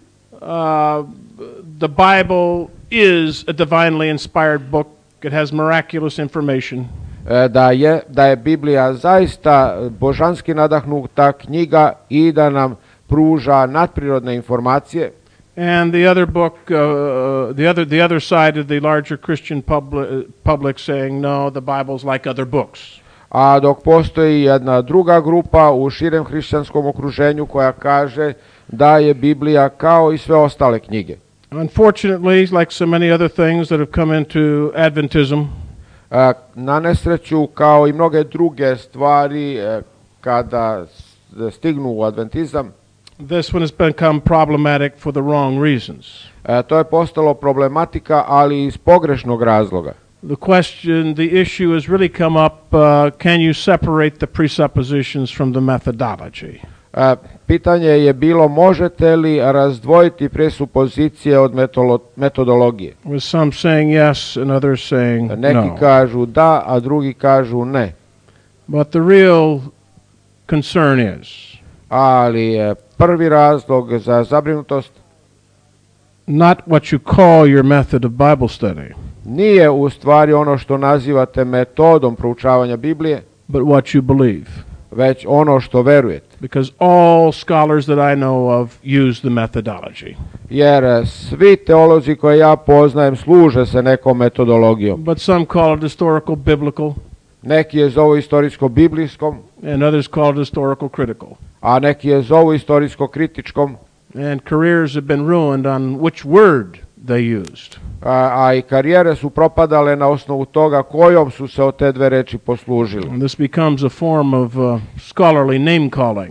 the Bible is a divinely inspired book. It has miraculous information. Da je Biblija zaista božanski nadahnuta knjiga i da nam pruža nadprirodne informacije. And the other book, the other side of the larger Christian public saying, no, the Bible's like other books. A dok postoji jedna druga grupa u širem hrišćanskom okruženju koja kaže da je Biblija kao i sve ostale knjige. Unfortunately, like so many other things that have come into Adventism, na nesreću kao i mnoge druge stvari kada stignu u adventizam, this one has become problematic for the wrong reasons. To je postalo problematika, ali iz pogrešnog razloga. The issue has really come up, can you separate the presuppositions from the methodology? Pitanje je bilo možete li razdvojiti presupozicije od metodologije. With some saying yes and others saying Neki no. kažu da, a drugi kažu ne. But the real concern is Ali prvi razlog za zabrinutost not what you call your method of Bible study, nije u stvari ono što nazivate metodom proučavanja Biblije, but what you believe. već ono što verujete. Because all scholars that I know of use the methodology. Jer svi teolozi koje ja poznajem služe se nekom metodologijom. But some call it historical biblical, Neki je zovu istorijsko-biblijskom, and others call it historical critical. a neki je zovu istorijsko-kritičkom. And careers have been ruined on which word they used. A i karijere su propadale na osnovu toga kojom su se od te dve reči poslužili. And this becomes a form of scholarly name calling.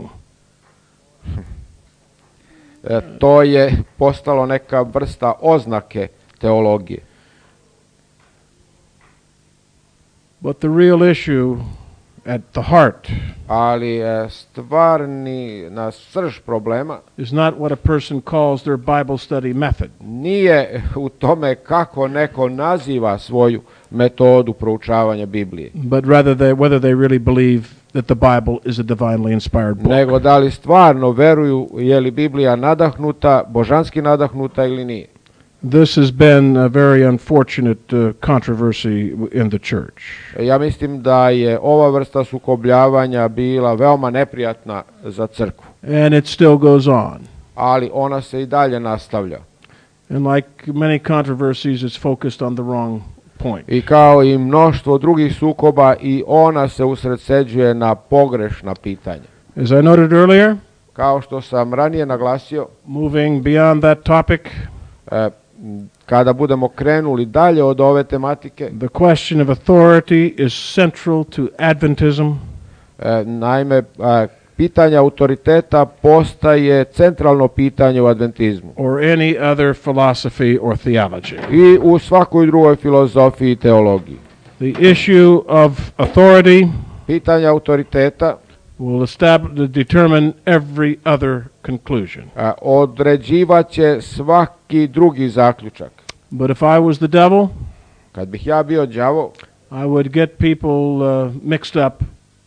To je postalo neka vrsta oznake teologije. But the real issue at the heart Ali stvarni na srž problema is not what a person calls their Bible study method. nije u tome kako neko naziva svoju metodu proučavanja Biblije, But rather whether they really believe that the Bible is a divinely inspired book. nego da li stvarno veruju je li Biblija nadahnuta, božanski nadahnuta ili nije. This has been a very unfortunate controversy in the church. Ja mislim da je ova vrsta sukobljavanja bila veoma neprijatna za crkvu, And it still goes on. ali ona se i dalje nastavlja. And like many controversies, it's focused on the wrong point. I kao i mnoštvo drugih sukoba, i ona se usredsređuje na pogrešna pitanja. As I noted earlier, Kao što sam ranije naglasio, moving beyond that topic, kada budemo krenuli dalje od ove tematike, the question of authority is central to Adventism, naime, pitanje autoriteta postaje centralno pitanje u adventizmu or any other philosophy or theology. i u svakoj drugoj filozofiji i teologiji. The issue of authority Pitanje autoriteta will determine every other conclusion. određivaće svaki drugi zaključak. But if I was the devil, Kad bih ja bio đavo, I would get people mixed up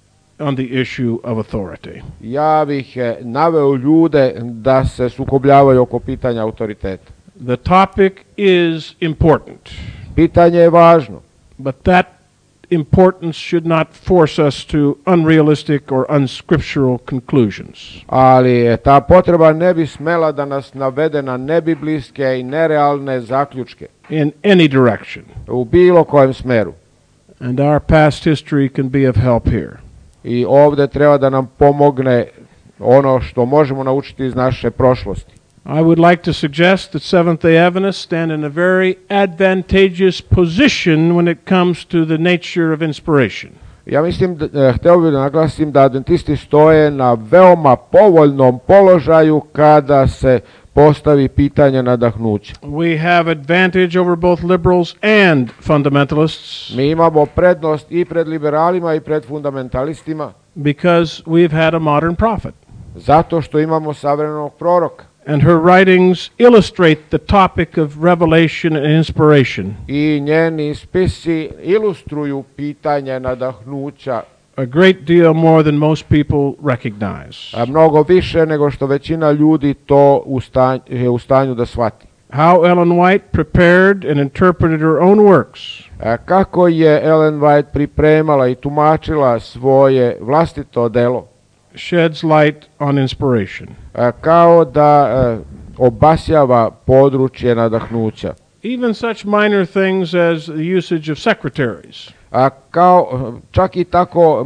on the issue of authority. ja bih naveo ljude da se sukobljavaju oko pitanja autoriteta. The topic is important, Pitanje je važno, but that importance should not force us to unrealistic or unscriptural conclusions. ali ta potreba ne bi smela da nas navede na nebiblijske i nerealne zaključke In any direction. u bilo kojem smeru. And our past history can be of help here. I ovdje treba da nam pomogne ono što možemo naučiti iz naše prošlosti. I would like to suggest that Seventh-day Adventists stand in a very advantageous position when it comes to the nature of inspiration. Ja mislim, htio bih da naglasim da adventisti stoje na veoma povoljnom položaju kada se postavi pitanje nadahnuća. We have advantage over both liberals and fundamentalists Mi imamo prednost i pred liberalima i pred fundamentalistima because we've had a modern prophet. zato što imamo savremenog proroka. And her writings illustrate the topic of revelation and inspiration I njeni spisi ilustruju pitanje nadahnuća a great deal more than most people recognize. mnogo više nego što većina ljudi to je u stanju da shvati. How Ellen White prepared and interpreted her own works Kako je Ellen White pripremala i tumačila svoje vlastito delo, sheds light on inspiration. kao da obasjava područje nadahnuća. Even such minor things as the usage of secretaries, Kao čak i tako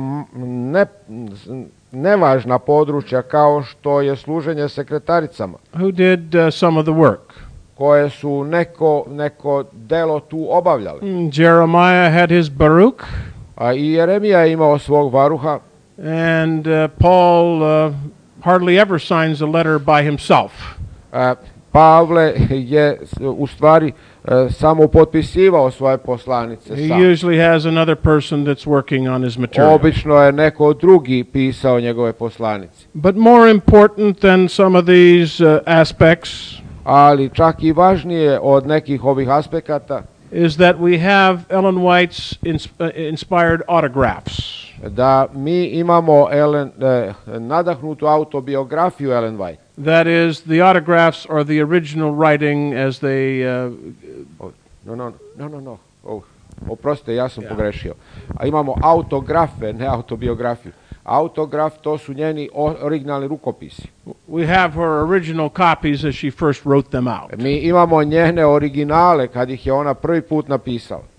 nevažna područja kao što je služenje sekretaricama, who did some of the work. koje su neko delo tu obavljale. Jeremiah had his Baruch, I Jeremija je imao svog varuha, and Paul hardly ever signs a letter by himself. Pavle je u stvari samo potpisivao svoje poslanice He sam. usually has another person that's working on his material. Obično je neko drugi pisao njegove poslanice. But more important than some of these aspects Ali čak i važnije od nekih ovih aspekata is that we have Ellen White's inspired autographs. da mi imamo nadahnutu autobiografiju Ellen White. That is, the autographs are the original writing as they... No. Oprostite, ja sam pogrešio. A imamo autografe, ne autobiografiju. Autograf, to su njeni originalni rukopisi. We have her original copies as she first wrote them out. Mi imamo njene originale kad ih je ona prvi put napisala.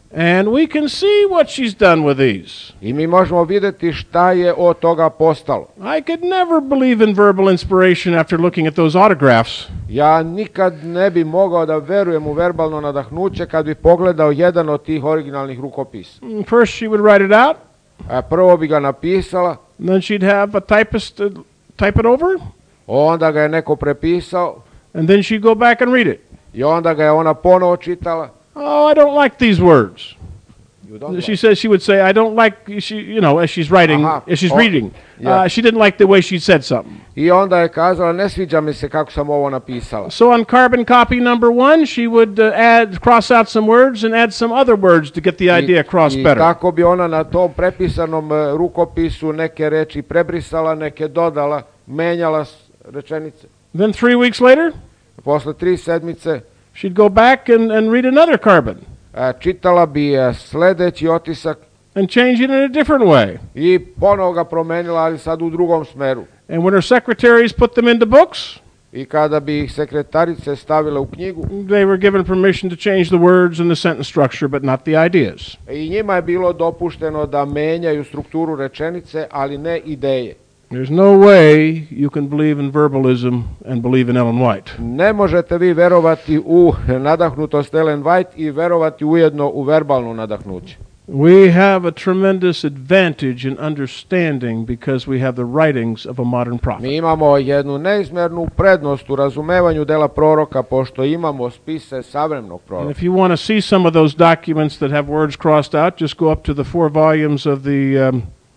And we can see what she's done with these. I mi možemo vidjeti šta je od toga postalo. I could never believe in verbal inspiration after looking at those autographs. Ja nikad ne bi mogao da verujem u verbalno nadahnuće kad bi pogledao jedan od tih originalnih rukopisa. First she would write it out, Prvo bi ga napisala, and then she'd have a typist type it over, onda ga je neko prepisao and then she'd go back and read it. i onda ga je ona ponovo čitala. Oh, I don't like these words. You don't She like- says she would say, I don't like, as she's writing, Aha. as she's Oh, reading. yeah. She didn't like the way she said something. I onda je kazala, ne sviđa mi se kako sam ovo napisala. So on carbon copy number 1, she would cross out some words and add some other words to get the idea across I better. tako bi ona na tom prepisanom rukopisu neke reči prebrisala, neke dodala, menjala rečenice. Then 3 weeks later, Posle 3 sedmice she'd go back and read another carbon čitala bi sledeći otisak and change it in a different way. i ponovo ga promenila, ali sad u drugom smeru. And when her secretaries put them into books, I kada bi ih sekretarice stavile u knjigu, they were given permission to change the words and the sentence structure, but not the ideas. i njima je bilo dopušteno da menjaju strukturu rečenice, ali ne ideje. There's no way you can believe in verbalism and believe in Ellen White. Ne možete vi verovati u nadahnutost Ellen White i verovati ujedno u verbalno nadahnuće. We have a tremendous advantage in understanding because we have the writings of a modern prophet. Mi imamo jednu neizmjernu prednost u razumevanju dela proroka, pošto imamo spise savremenog And proroka. if you want to see some of those documents that have words crossed out, just go up to the 4 volumes of the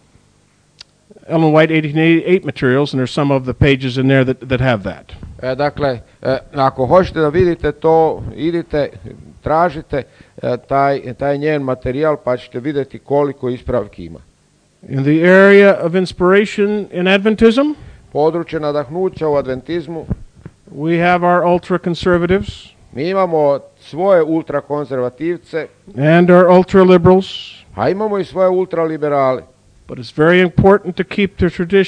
Ellen White 1888 materials, and there's some of the pages in there that have that. Dakle, ako hoćete da vidite to, idite, tražite taj njen materijal, pa ćete vidjeti koliko ispravki ima. In the area of inspiration in Adventism, Područje nadahnuća u adventizmu, we have our ultra-conservatives mi imamo svoje ultrakonzervativce, and our ultra-liberals, a imamo i svoje ultraliberale. but it's very important to keep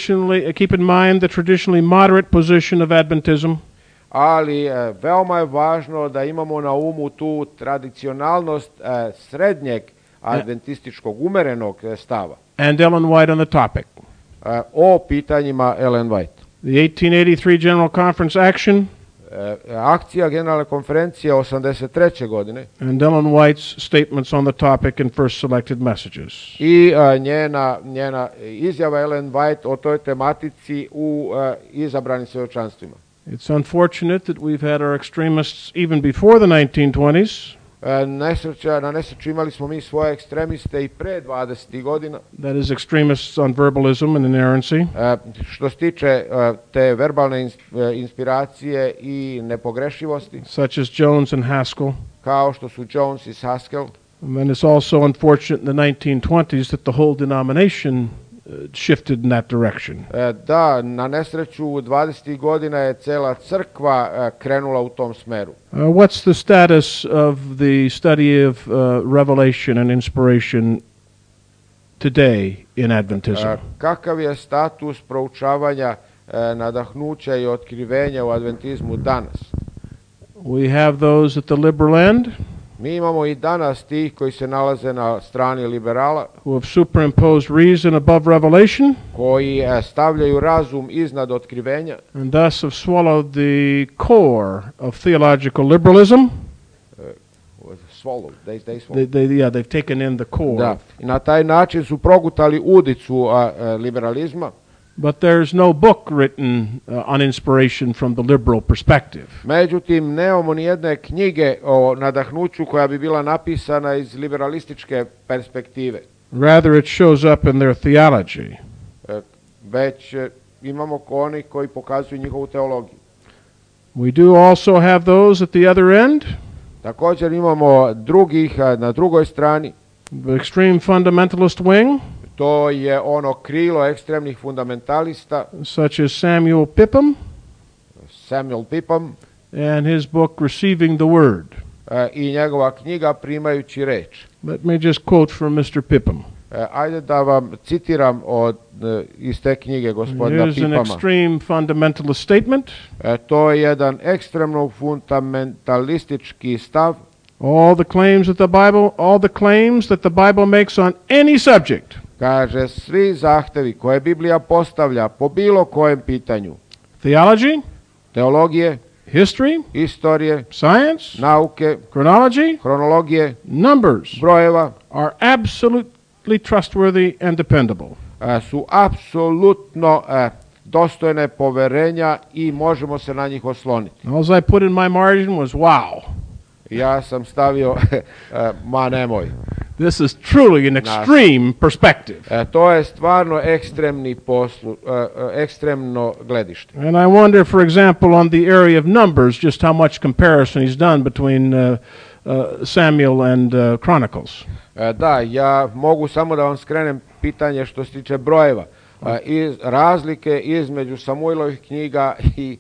in mind the traditionally moderate position of Adventism, Ali veoma je važno da imamo na umu tu tradicionalnost srednjeg adventističkog umerenog stava and Ellen White on the topic. O pitanjima Ellen White. The 1883 General Conference action Akcija Generalne konferencije 83. godine and Ellen White's statements on the topic in first selected messages. i njena izjava Ellen White o toj tematici u izabranim svjedočanstvima. It's unfortunate that we've had our extremists even before the 1920s, Na nesreću imali smo mi svoje ekstremiste i pre 20. godina. that is extremists on verbalism and inerrancy, Što se tiče te verbalne inspiracije i nepogrešivosti, such as Jones and Haskell. kao što su Jones i Haskell. And then it's also unfortunate in the 1920s that the whole denomination shifted in that direction. Da, na nesreću u 20. godina je cela crkva krenula u tom smeru. What's the status of the study of revelation and inspiration today in Adventism? Kakav je status proučavanja nadahnuća i otkrivenja u adventizmu danas? We have those at the liberal end Mi imamo i danas tih koji se nalaze na strani liberala, who have superimposed reason above revelation koji stavljaju razum iznad otkrivenja and thus have swallowed the core of theological liberalism. swallowed, they swallowed. They've taken in the core. Da, i na taj način su progutali udicu liberalizma. But there's no book written on inspiration from the liberal perspective. Međutim, nemamo ni jedne knjige o nadahnuću koja bi bila napisana iz liberalističke perspektive. Rather, it shows up in their theology. Već imamo oni koji pokazuju njihovu teologiju. We do also have those at the other end, Također imamo drugih na drugoj strani. the extreme fundamentalist wing, To je ono krilo ekstremnih fundamentalista, such as Samuel Pipham Samuel Pipham and his book Receiving the Word. I njegova knjiga Primajući reč. Let me just quote from Mr. Pipham. Ajde da vam citiram iz te knjige gospodina Here's an Piphama. extreme fundamentalist statement. To je jedan ekstremno fundamentalistički stav. All the claims that the Bible makes on any subject, Kaže, svi zahtevi koje Biblija postavlja po bilo kojem pitanju, theology, teologije, history, istorije, science, nauke, chronology, hronologije, numbers, brojeva, are absolutely trustworthy and dependable. su apsolutno dostojne poverenja i možemo se na njih osloniti. All I put in my margin was, wow, Ja sam stavio, ma nemoj. this is truly an extreme perspective. To je stvarno ekstremno gledište. And I wonder, for example, on the area of numbers, just how much comparison he's done between Samuel and Chronicles. Da, ja mogu samo da vam skrenem pitanje što se tiče brojeva. Razlike između Samuilovih knjiga i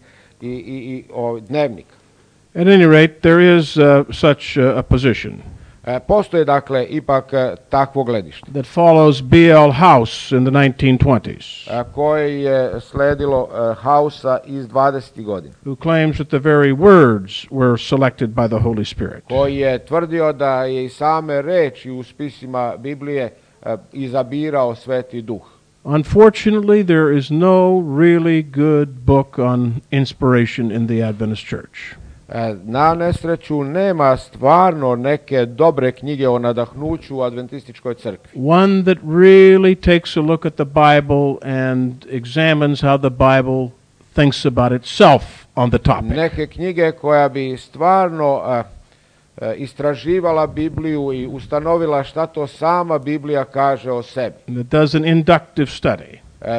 dnevnika. At any rate, there is such a position Postoje dakle ipak takvo gledište that follows B.L. House in the 1920s, koje je sledilo Hausa iz 20. godina, who claims that the very words were selected by the Holy Spirit. koji je tvrdio da je i same reči u spisima Biblije izabirao Sveti Duh. Unfortunately, there is no really good book on inspiration in the Adventist Church. Na nesreću nema stvarno neke dobre knjige o nadahnuću u adventističkoj crkvi. One that really takes a look at the Bible and examines how the Bible thinks about itself on the topic. Neke knjige koja bi stvarno istraživala Bibliju i ustanovila šta to sama Biblija kaže o sebi. That does an inductive study.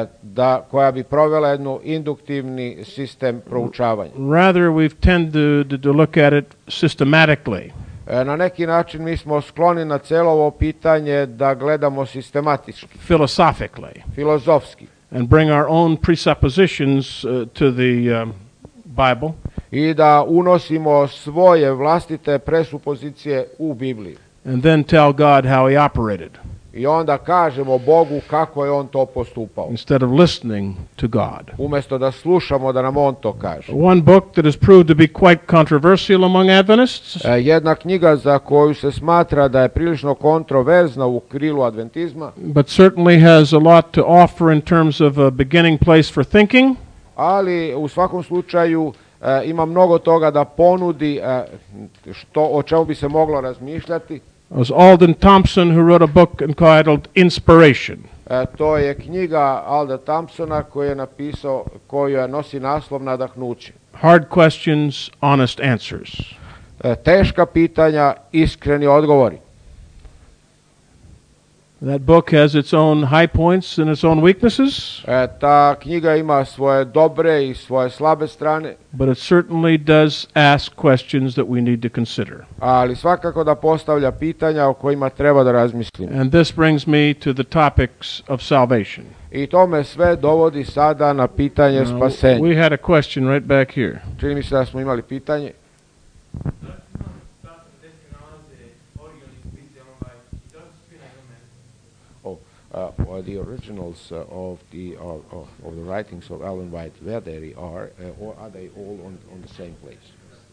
Koja bi provela jednu induktivni sistem proučavanja. Rather, we've tended to look at it systematically. Na neki način mi smo skloni na celo ovo pitanje da gledamo sistematički, Philosophically, filozofski, and bring our own presuppositions to the Bible. I da unosimo svoje vlastite presupozicije u Bibliju. And then tell God how he operated, I onda kažemo Bogu kako je on to postupao, instead of listening to God. umjesto da slušamo da nam on to kaže. One book that has proved to be quite controversial among Adventists Jedna knjiga za koju se smatra da je prilično kontroverzna u krilu adventizma, but certainly has a lot to offer in terms of a beginning place for thinking, ali u svakom slučaju ima mnogo toga da ponudi o čemu bi se moglo razmišljati. was Alden Thompson, who wrote a book entitled Inspiration. To je knjiga Alda Thompsona koju je napisao, koja nosi naslov Nadahnuće. Hard questions, honest answers. Teška pitanja, iskreni odgovori. That book has its own high points and its own weaknesses, Ta knjiga ima svoje dobre i svoje slabe strane, but it certainly does ask questions that we need to consider. ali svakako da postavlja pitanja o kojima treba da razmislimo. And this brings me to the topics of salvation. I to me sve dovodi sada na pitanje spasenja. We had a question right back here. Čini mi se da smo imali pitanje. The originals of the writings of Ellen White, where they are, or are they all on the same place?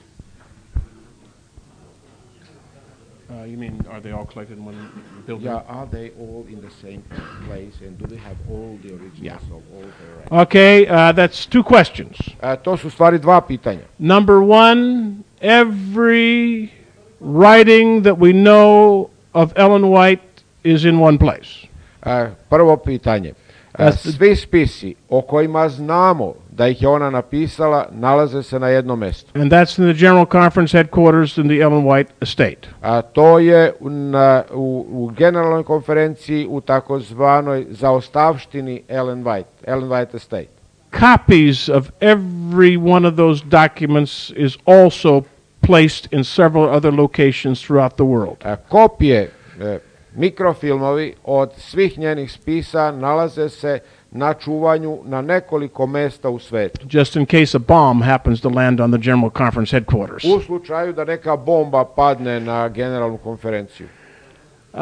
You mean, are they all collected in one building? Yeah, are they all in the same place, and do they have all the originals Yeah. of all their writings? Okay, that's two questions. To su stvari dva pitanja. Number one, every writing that we know of Ellen White is in one place. Prvo pitanje. That's the- Svi spisi o kojima znamo da ih je ona napisala nalaze se na jednom mjestu. And that's in the General Conference headquarters in the Ellen White estate. To je u generalnoj konferenciji u takozvanoj zaostavštini Ellen White Estate. Copies of every one of those documents is also placed in several other locations throughout the world. Kopije, mikrofilmovi od svih njenih spisa nalaze se na čuvanju na nekoliko mesta u svetu. Just in case a bomb happens to land on the General Conference headquarters. U slučaju da neka bomba padne na generalnu konferenciju.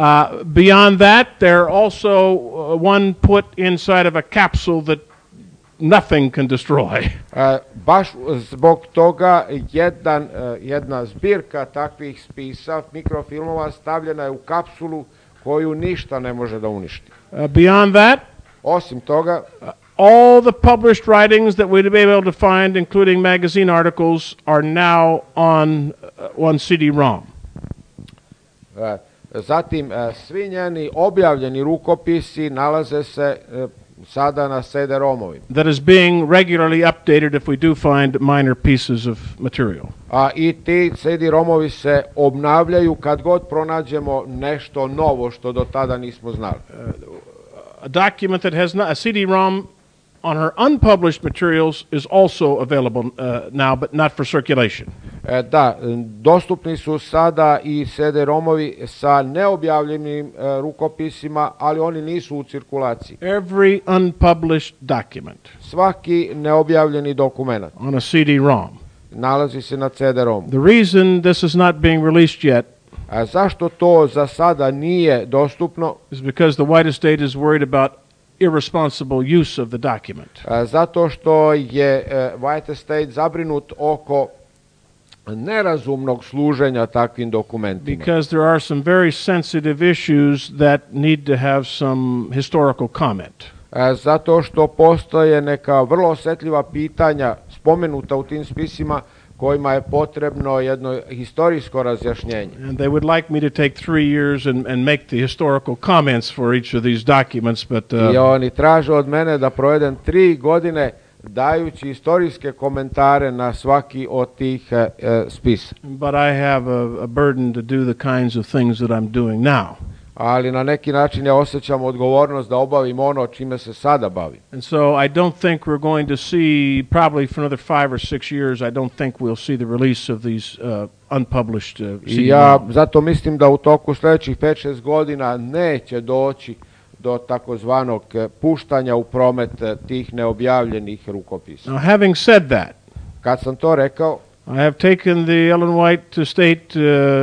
Beyond that, they're also one put inside of a capsule that nothing can destroy. Baš zbog toga jedna zbirka takvih spisa, mikrofilmova, stavljena je u kapsulu koju ništa ne može da uništi. Beyond that, Osim toga, all the published writings that we'd be able to find, including magazine articles, are now on CD-ROM. zatim svi njeni objavljeni rukopisi nalaze se sada na CD-ROMovima. That is being regularly updated if we do find minor pieces of material. I ti CD-ROMovi se obnavljaju kad god pronađemo nešto novo što do tada nismo znali. A document that has not, a CD-ROM on her unpublished materials is also available now, but not for circulation. Da, dostupni su sada i CD-ROMovi sa neobjavljenim rukopisima, ali oni nisu u cirkulaciji. Every unpublished document Svaki neobjavljeni dokument on a CD-ROM. nalazi se na CD-ROMu. The reason this is not being released yet A zašto to za sada nije dostupno? is because the White Estate is worried about irresponsible use of the document. Zato što je White Estate zabrinut oko nerazumnog služenja takvim dokumentima. Because there are some very sensitive issues that need to have some historical comment. Zato što postoje neka vrlo osjetljiva pitanja spomenuta u tim spisima kojima je potrebno jedno historijsko razjašnjenje. And they would like me to take 3 years and make the historical comments for each of these documents, but I oni traže od mene da provedem 3 godine dajući historijske komentare na svaki od tih spisa. but I have a burden to do the kinds of things that I'm doing now. Ali na neki način ja osjećam odgovornost da obavim ono čime se sada bavim. And so I don't think we're going to see, probably for another 5 or 6 years, I don't think we'll see the release of these unpublished I ja CD-ROMs. zato mislim da u toku sljedećih 5-6 godina neće doći do takozvanog puštanja u promet tih neobjavljenih rukopisa. Now, having said that, Kad sam to rekao, I have taken the Ellen White Estate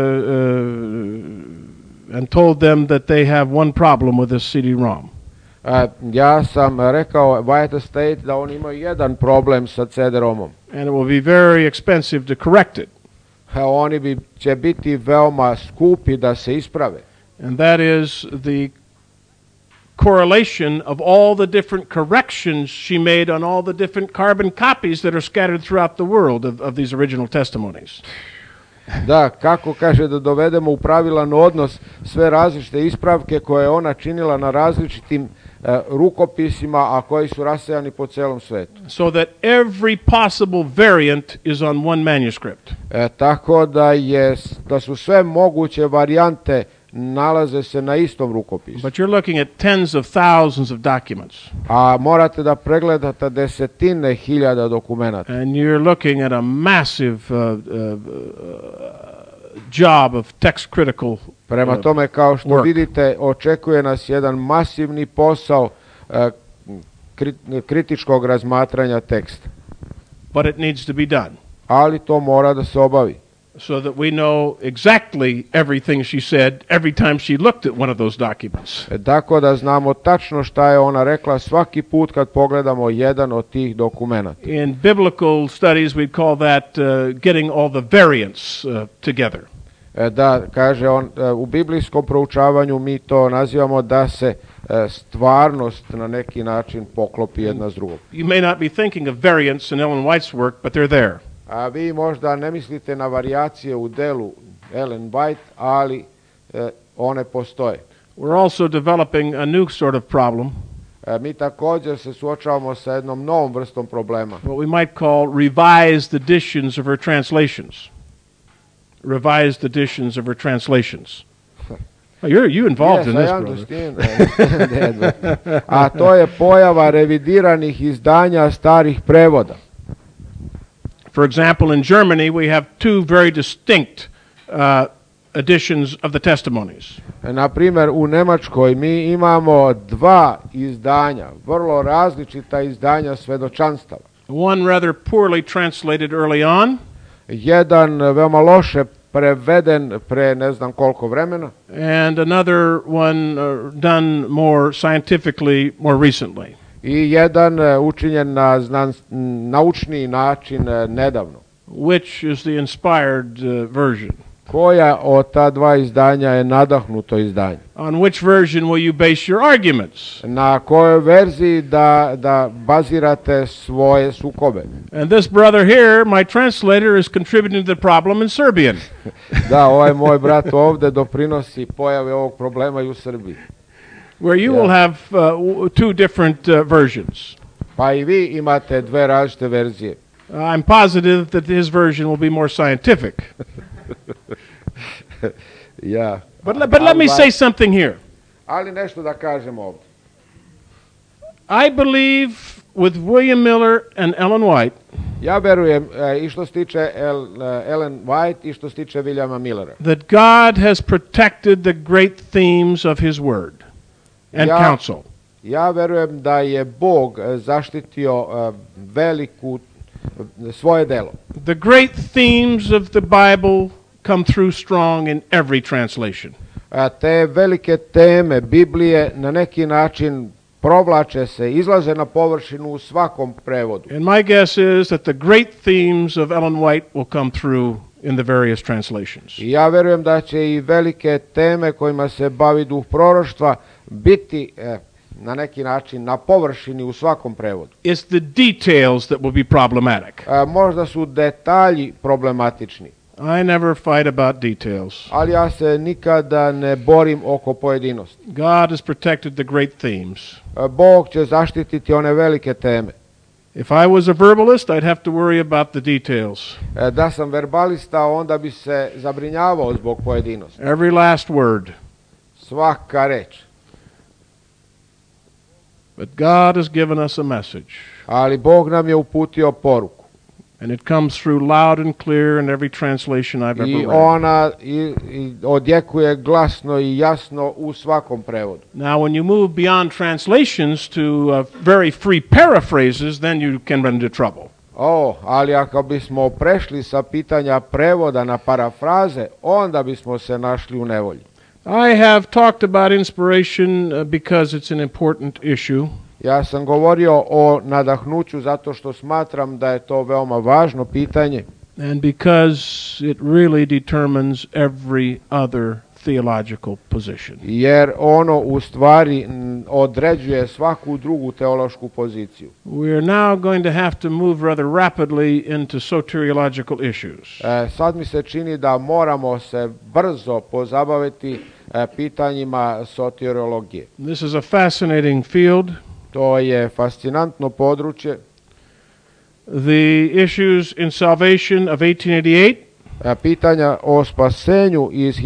and told them that they have one problem with this CD-ROM. ja sam rekao White Estate da oni imaju jedan problem sa CD-ROMom. And it will be very expensive to correct it. Oni će biti veoma skupi da se isprave. And that is the correlation of all the different corrections she made on all the different carbon copies that are scattered throughout the world of these original testimonies. Da, kako kaže da dovedemo u pravilan odnos sve različite ispravke koje je ona činila na različitim rukopisima, a koji su rasejani po celom svetu. So that every possible variant is on one manuscript. Tako da su sve moguće varijante nalaze se na istom rukopisu. But you're looking at tens of thousands of documents. A morate da pregledate desetine hiljada dokumenata. And you're looking at a massive job of text critical. Prema tome, kao što work. vidite, očekuje nas jedan masivni posao kritičkog razmatranja teksta. But it needs to be done. Ali to mora da se obavi. So that we know exactly everything she said every time she looked at one of those documents. Tako da znamo tačno šta je ona rekla svaki put kad pogledamo jedan od tih dokumenata. In biblical studies, we'd call that getting all the variants together. Da, kaže on, u biblijskom proučavanju mi to nazivamo da se stvarnost na neki način poklopi jedna s drugom. You may not be thinking of variants in Ellen White's work, but they're there. A vi možda ne mislite na varijacije u delu Ellen White, ali one postoje. We're also developing a new sort of problem, Mi također se suočavamo sa jednom novom vrstom problema. what we might call revised editions of her translations. Revised editions of her translations. Oh, you're involved in Yes, this, I brother. understand. A to je pojava revidiranih izdanja starih prevoda. For example, in Germany, we have 2 very distinct editions of the testimonies. Na primjer, u Nemačkoj mi imamo 2 izdanja, vrlo različita izdanja svedočanstava. One rather poorly translated early on, Jedan veoma loše preveden pre ne znam koliko vremena, and another one done more scientifically more recently. I jedan učinjen na naučni način nedavno. Which is the inspired version? Koja od ta dva izdanja je nadahnuto izdanje? On which version will you base your arguments? Na kojoj verziji da bazirate svoje sukobe? And this brother here, my translator, is contributing to the problem in Serbian. Da, ovaj moj brat ovde doprinosi pojavi ovog problema i u Srbiji. Where you will have two different versions. Pa i vi imate dve različite verzije. I'm positive that his version will be more scientific. Ja. But let me say something here. Ali nešto da kažem ovdje. I believe with William Miller and Ellen White, Ja verujem i što se tiče Ellen White i što se tiče Williama Millera. that God has protected the great themes of his word and counsel. Ja verujem da je Bog zaštitio svoje delo. The great themes of the Bible come through strong in every translation. Te velike teme Biblije na neki način provlače se, izlaze na površinu u svakom prevodu. And my guess is that the great themes of Ellen White will come through in the various translations. I ja verujem da će i velike teme kojima se bavi duh proroštva biti na neki način na površini u svakom prevodu. It's the details that will be problematic. Možda su detalji problematični. I never fight about details. Ali ja se nikada ne borim oko pojedinosti. God has protected the great themes. Bog će zaštititi one velike teme. If I was a verbalist, I'd have to worry about the details. Da sam verbalista, onda bi se zabrinjavao zbog pojedinosti. Every last word. Svaka reč. But God has given us a message. Ali Bog nam je uputio poruku. And it comes through loud and clear in every translation I've ever I read. ona odjekuje glasno i jasno u svakom prevodu. Now, when you move beyond translations to very free paraphrases, then you can run into trouble. Ali ako bismo prešli sa pitanja prevoda na parafraze, onda bismo se našli u nevolji. I have talked about inspiration because it's an important issue. Ja sam govorio o nadahnuću zato što smatram da je to veoma važno pitanje. And because it really determines every other theological position. Jer ono u stvari određuje svaku drugu teološku poziciju. We are now going to have to move rather rapidly into soteriological issues. Sad mi se čini da moramo se brzo pozabaviti pitanjima soteriologije. This is a fascinating field. To je fascinantno područje. The issues in salvation of 1888 pitanja o spasenju iz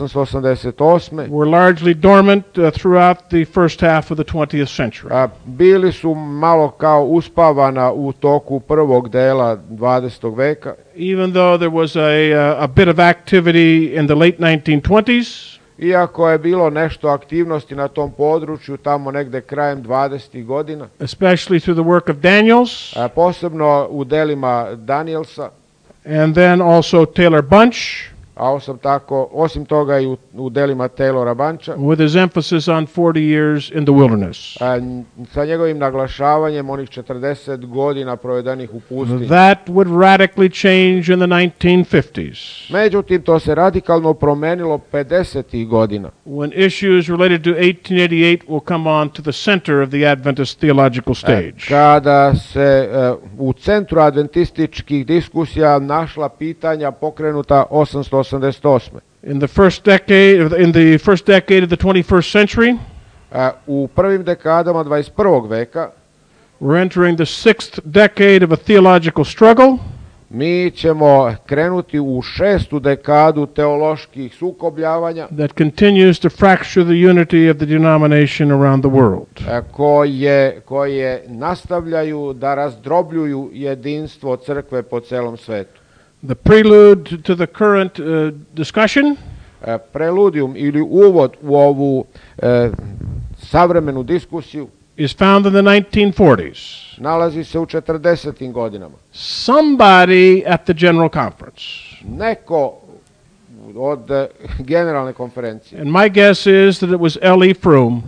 1888. were largely dormant throughout the first half of the 20th century. Bili su malo kao uspavana u toku prvog dela 20. veka. Even though there was a bit of activity in the late 1920s, iako je bilo nešto aktivnosti na tom području tamo negde krajem 20. godina, especially through the work of Daniels, posebno u delima Danielsa, and then also Taylor Bunch, a osim toga i u delima Taylora Buncha, with his emphasis on 40 years in the wilderness. Sa njegovim naglašavanjem onih 40 godina provedenih u pustinji. That would radically change in the 1950s. Međutim, to se radikalno promenilo 50. godina. When issues related to 1888 will come on to the center of the Adventist theological stage. Kada se u centru adventističkih diskusija našla pitanja pokrenuta 888. In the first decade of the 21st century, u prvim dekadama 21. veka, we're entering the 6th decade of a theological struggle. Mi ćemo krenuti u 6. dekadu teoloških sukobljavanja that continues to fracture the unity of the denomination around the world. koje nastavljaju da razdrobljuju jedinstvo crkve po celom svetu. The prelude to the current discussion preludijum ili uvod u ovu savremenu diskusiju is found in the 1940s. Nalazi se u 40. godinama. Somebody at the General Conference. Neko od generalne konferencije. And my guess is that it was L.E. Froome.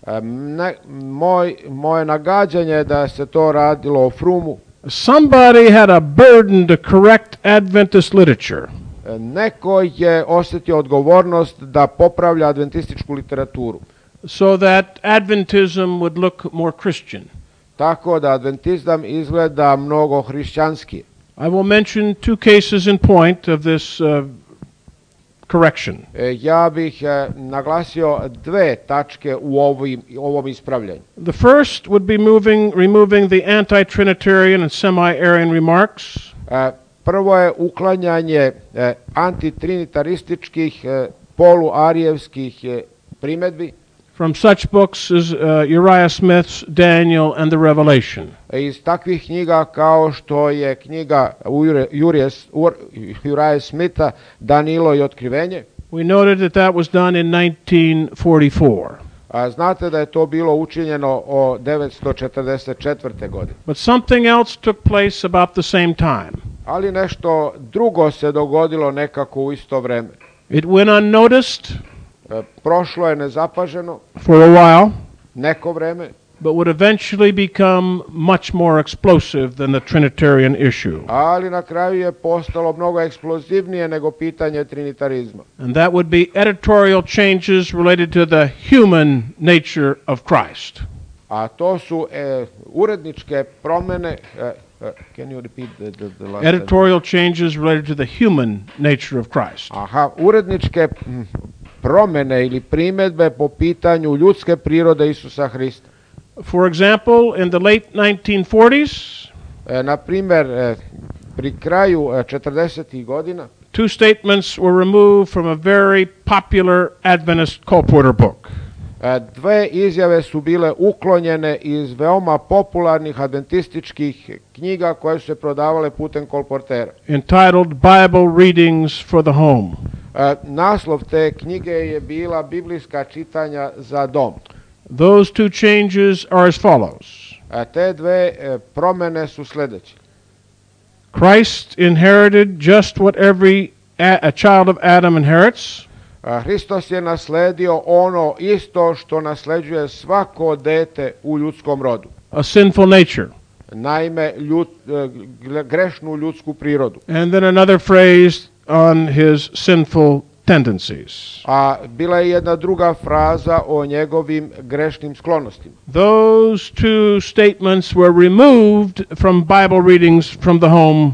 Moje nagađanje je da se to radilo o Frumu. Somebody had a burden to correct Adventist literature. Neko je osjetio odgovornost da popravlja adventističku literaturu. So that Adventism would look more Christian. Tako da adventizam izgleda mnogo hrišćanski. I will mention two cases in point of this correction. Ja bih naglasio dve tačke u ovom ispravljanju. The first would be removing the anti-Trinitarian and semi-Arian remarks. Prvo je uklanjanje antitrinitarističkih, poluarijevskih primedbi. From such books as Uriah Smith's Daniel and the Revelation. Iz takvih knjiga kao što je knjiga Uriah Smitha Danilo i otkrivenje. We noted that was done in 1944. Znate da je to bilo učinjeno o 944. godine. But something else took place about the same time. Ali nešto drugo se dogodilo nekako u isto vreme. It went unnoticed. Prošlo je nezapaženo for a while, neko vreme, but would eventually become much more explosive than the Trinitarian issue. Ali na kraju je postalo mnogo eksplozivnije nego pitanje trinitarizma. And that would be editorial changes related to the human nature of Christ. A to su uredničke promjene. Can you repeat the last? Editorial changes related to the human nature of Christ. Uredničke promjene ili primjedbe po pitanju ljudske prirode Isusa Hrista. For example, in the late 1940s, na primjer, pri kraju 40. godina, two statements were removed from a very popular Adventist colporteur book. Dve izjave su bile uklonjene iz veoma popularnih adventističkih knjiga koje su se prodavale putem kolportera. Entitled Bible Readings for the Home. Naslov te knjige je bila Biblijska čitanja za dom. Those two changes are as follows. Te dve promjene su sljedeće. Christ inherited just what every a child of Adam inherits. Hristos je nasledio ono isto što nasleđuje svako dete u ljudskom rodu. A sinful nature. Naime, grešnu ljudsku prirodu. And then another phrase on his sinful tendencies. A bila je jedna druga fraza o njegovim grešnim sklonostima. Those two statements were removed from Bible readings from the home.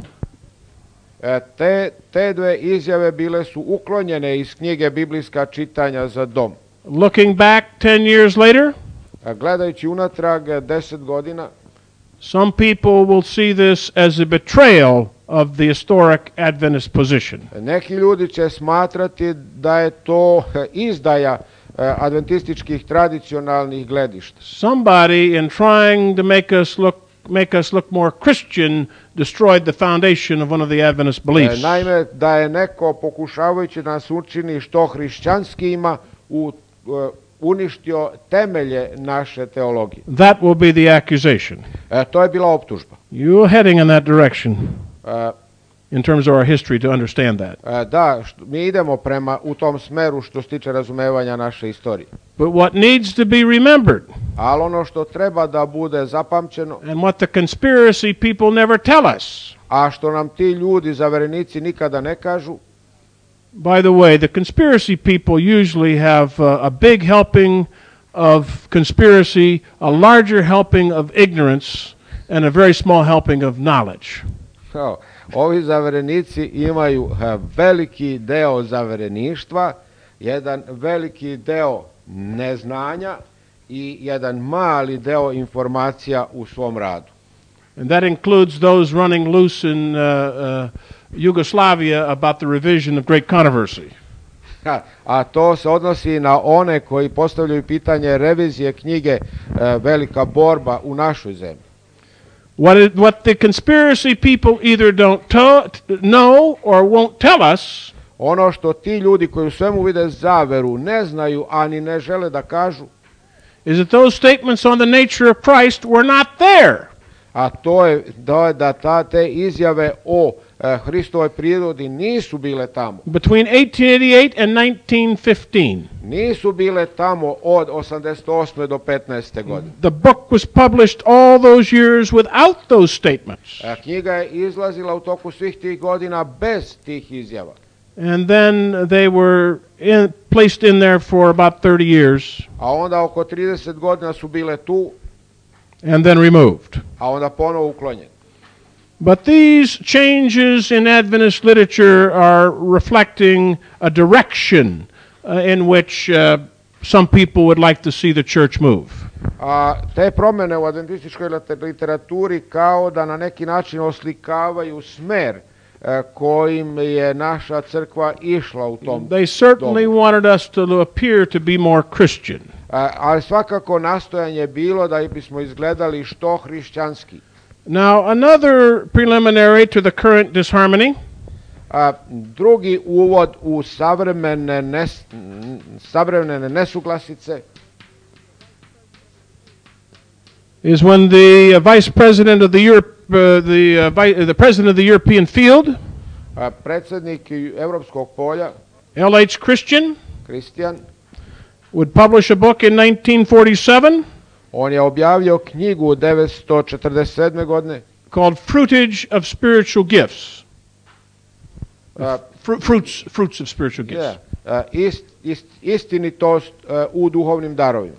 Te dve izjave bile su uklonjene iz knjige Biblijska čitanja za dom. Looking back 10 years later, gledajući unatrag 10 godina, some people will see this as a betrayal of the historic Adventist position. Neki ljudi će smatrati da je to izdaja adventističkih tradicionalnih gledišta. Somebody in trying to make us look more Christian destroyed the foundation of one of the Adventist beliefs. Naime, da je neko pokušavajući nas učini što hrišćanskima uništio temelje naše teologije. That will be the accusation. To je bila optužba. You're heading in that direction in terms of our history to understand that. Da, mi idemo u tom smeru što se tiče razumevanja naše istorije. But what needs to be remembered, ali ono što treba da bude zapamćeno, and what the conspiracy people never tell us, a što nam ti ljudi zaverenici nikada ne kažu. By the way, the conspiracy people usually have a big helping of conspiracy, a larger helping of ignorance, and a very small helping of knowledge. Ovi zaverenici imaju veliki deo zavereništva, jedan veliki deo neznanja i jedan mali deo informacija u svom radu. And that includes those running loose in Yugoslavia about the revision of great controversy. A to se odnosi na one koji postavljaju pitanje revizije knjige Velika borba u našoj zemlji. What the conspiracy people either don't know or won't tell us, ono što ti ljudi koji u svemu vide zaveru ne znaju, ani ne žele da kažu, is that those statements on the nature of Christ were not there. a to je da te izjave o Hristovoj prirodi nisu bile tamo. Between 1888 and 1915. Nisu bile tamo od 88. do 15. godine. The book was published all those years without those statements. Knjiga je izlazila u toku svih tih godina bez tih izjava. And then they were placed in there for about 30 years. A onda oko 30 godina su bile tu. And then removed. A onda ponovo uklonjene. But these changes in Adventist literature are reflecting a direction in which some people would like to see the church move. A te promjene u adventističkoj literaturi kao da na neki način oslikavaju smer kojim je naša crkva išla u tom They certainly wanted us to appear to be more Christian. Ali svakako nastojanje je bilo da bismo izgledali što hrišćanski. Now, another preliminary to the current disharmony drugi uvod u savremene nesuglasice is when the vice president of the the president of the European field, predsjednik Europskog polja, L.H. Christian, would publish a book in 1947. On je objavio knjigu 1947. godine called Fruitage of Spiritual Gifts. Fruits of spiritual gifts. Istinitost u duhovnim darovima.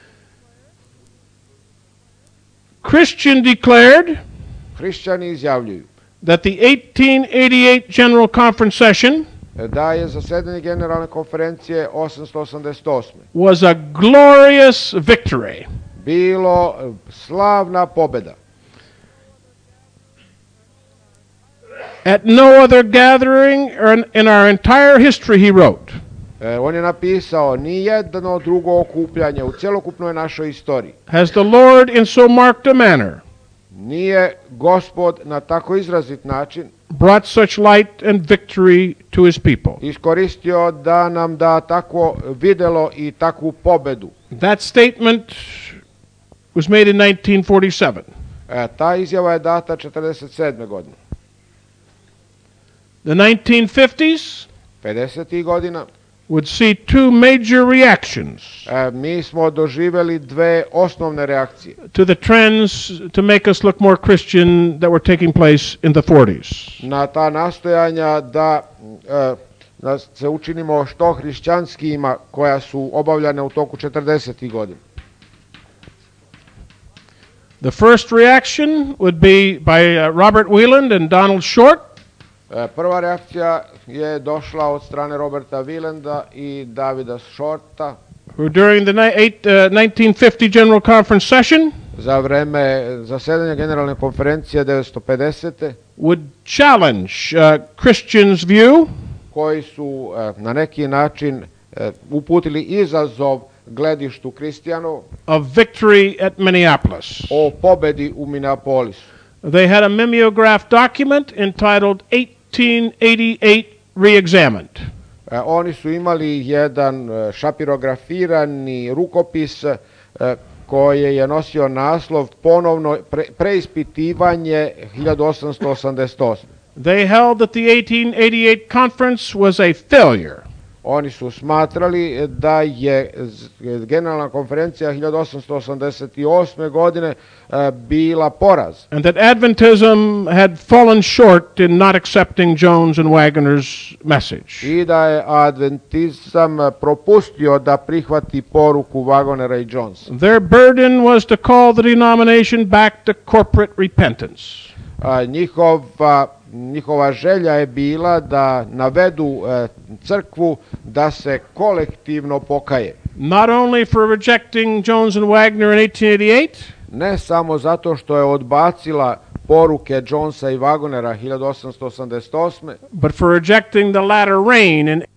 Hrišćani izjavljuju that the 1888 General Conference session da je zasedanje generalne konferencije 888. was a glorious victory. Bilo slavna pobjeda. At no other gathering in our entire history, he wrote, on je napisao, ni jedno drugo okupljanje u cjelokupnoj našoj istoriji has the Lord in so marked a manner nije Gospod na tako izrazit način brought such light and victory to his people. Iskoristio da nam da takvo videlo i takvu pobedu. That statement was made in 1947. Ta izjava je data 47. godine. The 1950s 50. godina would see two major reactions mi smo doživjeli dve osnovne reakcije to the trends to make us look more Christian that were taking place in the 40s. Na ta nastojanja da se učinimo što hrišćanskijima koja su obavljane u toku 40. godina. The first reaction would be by Robert Wieland and Donald Short. Prva reakcija je došla od strane Roberta Wielanda i Davida Shorta. Who during the 1950 General Conference session za vreme zasedanja generalne konferencije 1950. would challenge Christians' view koji su na neki način uputili izazov gledištu Kristijanov of victory at Minneapolis. O pobedi u Minneapolisu. They had a mimeograph document entitled 1888 Reexamined. Oni su imali jedan šapirografirani rukopis koji je nosio naslov ponovno preispitivanje 1888. They held that the 1888 conference was a failure. Oni su smatrali da je generalna konferencija 1888. godine bila poraz. And that Adventism had fallen short in not accepting Jones and Waggoner's message. I da je adventizam propustio da prihvati poruku Wagonera i Jonesa. Their burden was to call the denomination back to corporate repentance. Njihova želja je bila da navedu crkvu da se kolektivno pokaje. Not only for rejecting Jones and Waggoner in 1888, ne samo zato što je odbacila poruke Jonesa i Wagonera 1888, but for rejecting the latter rain in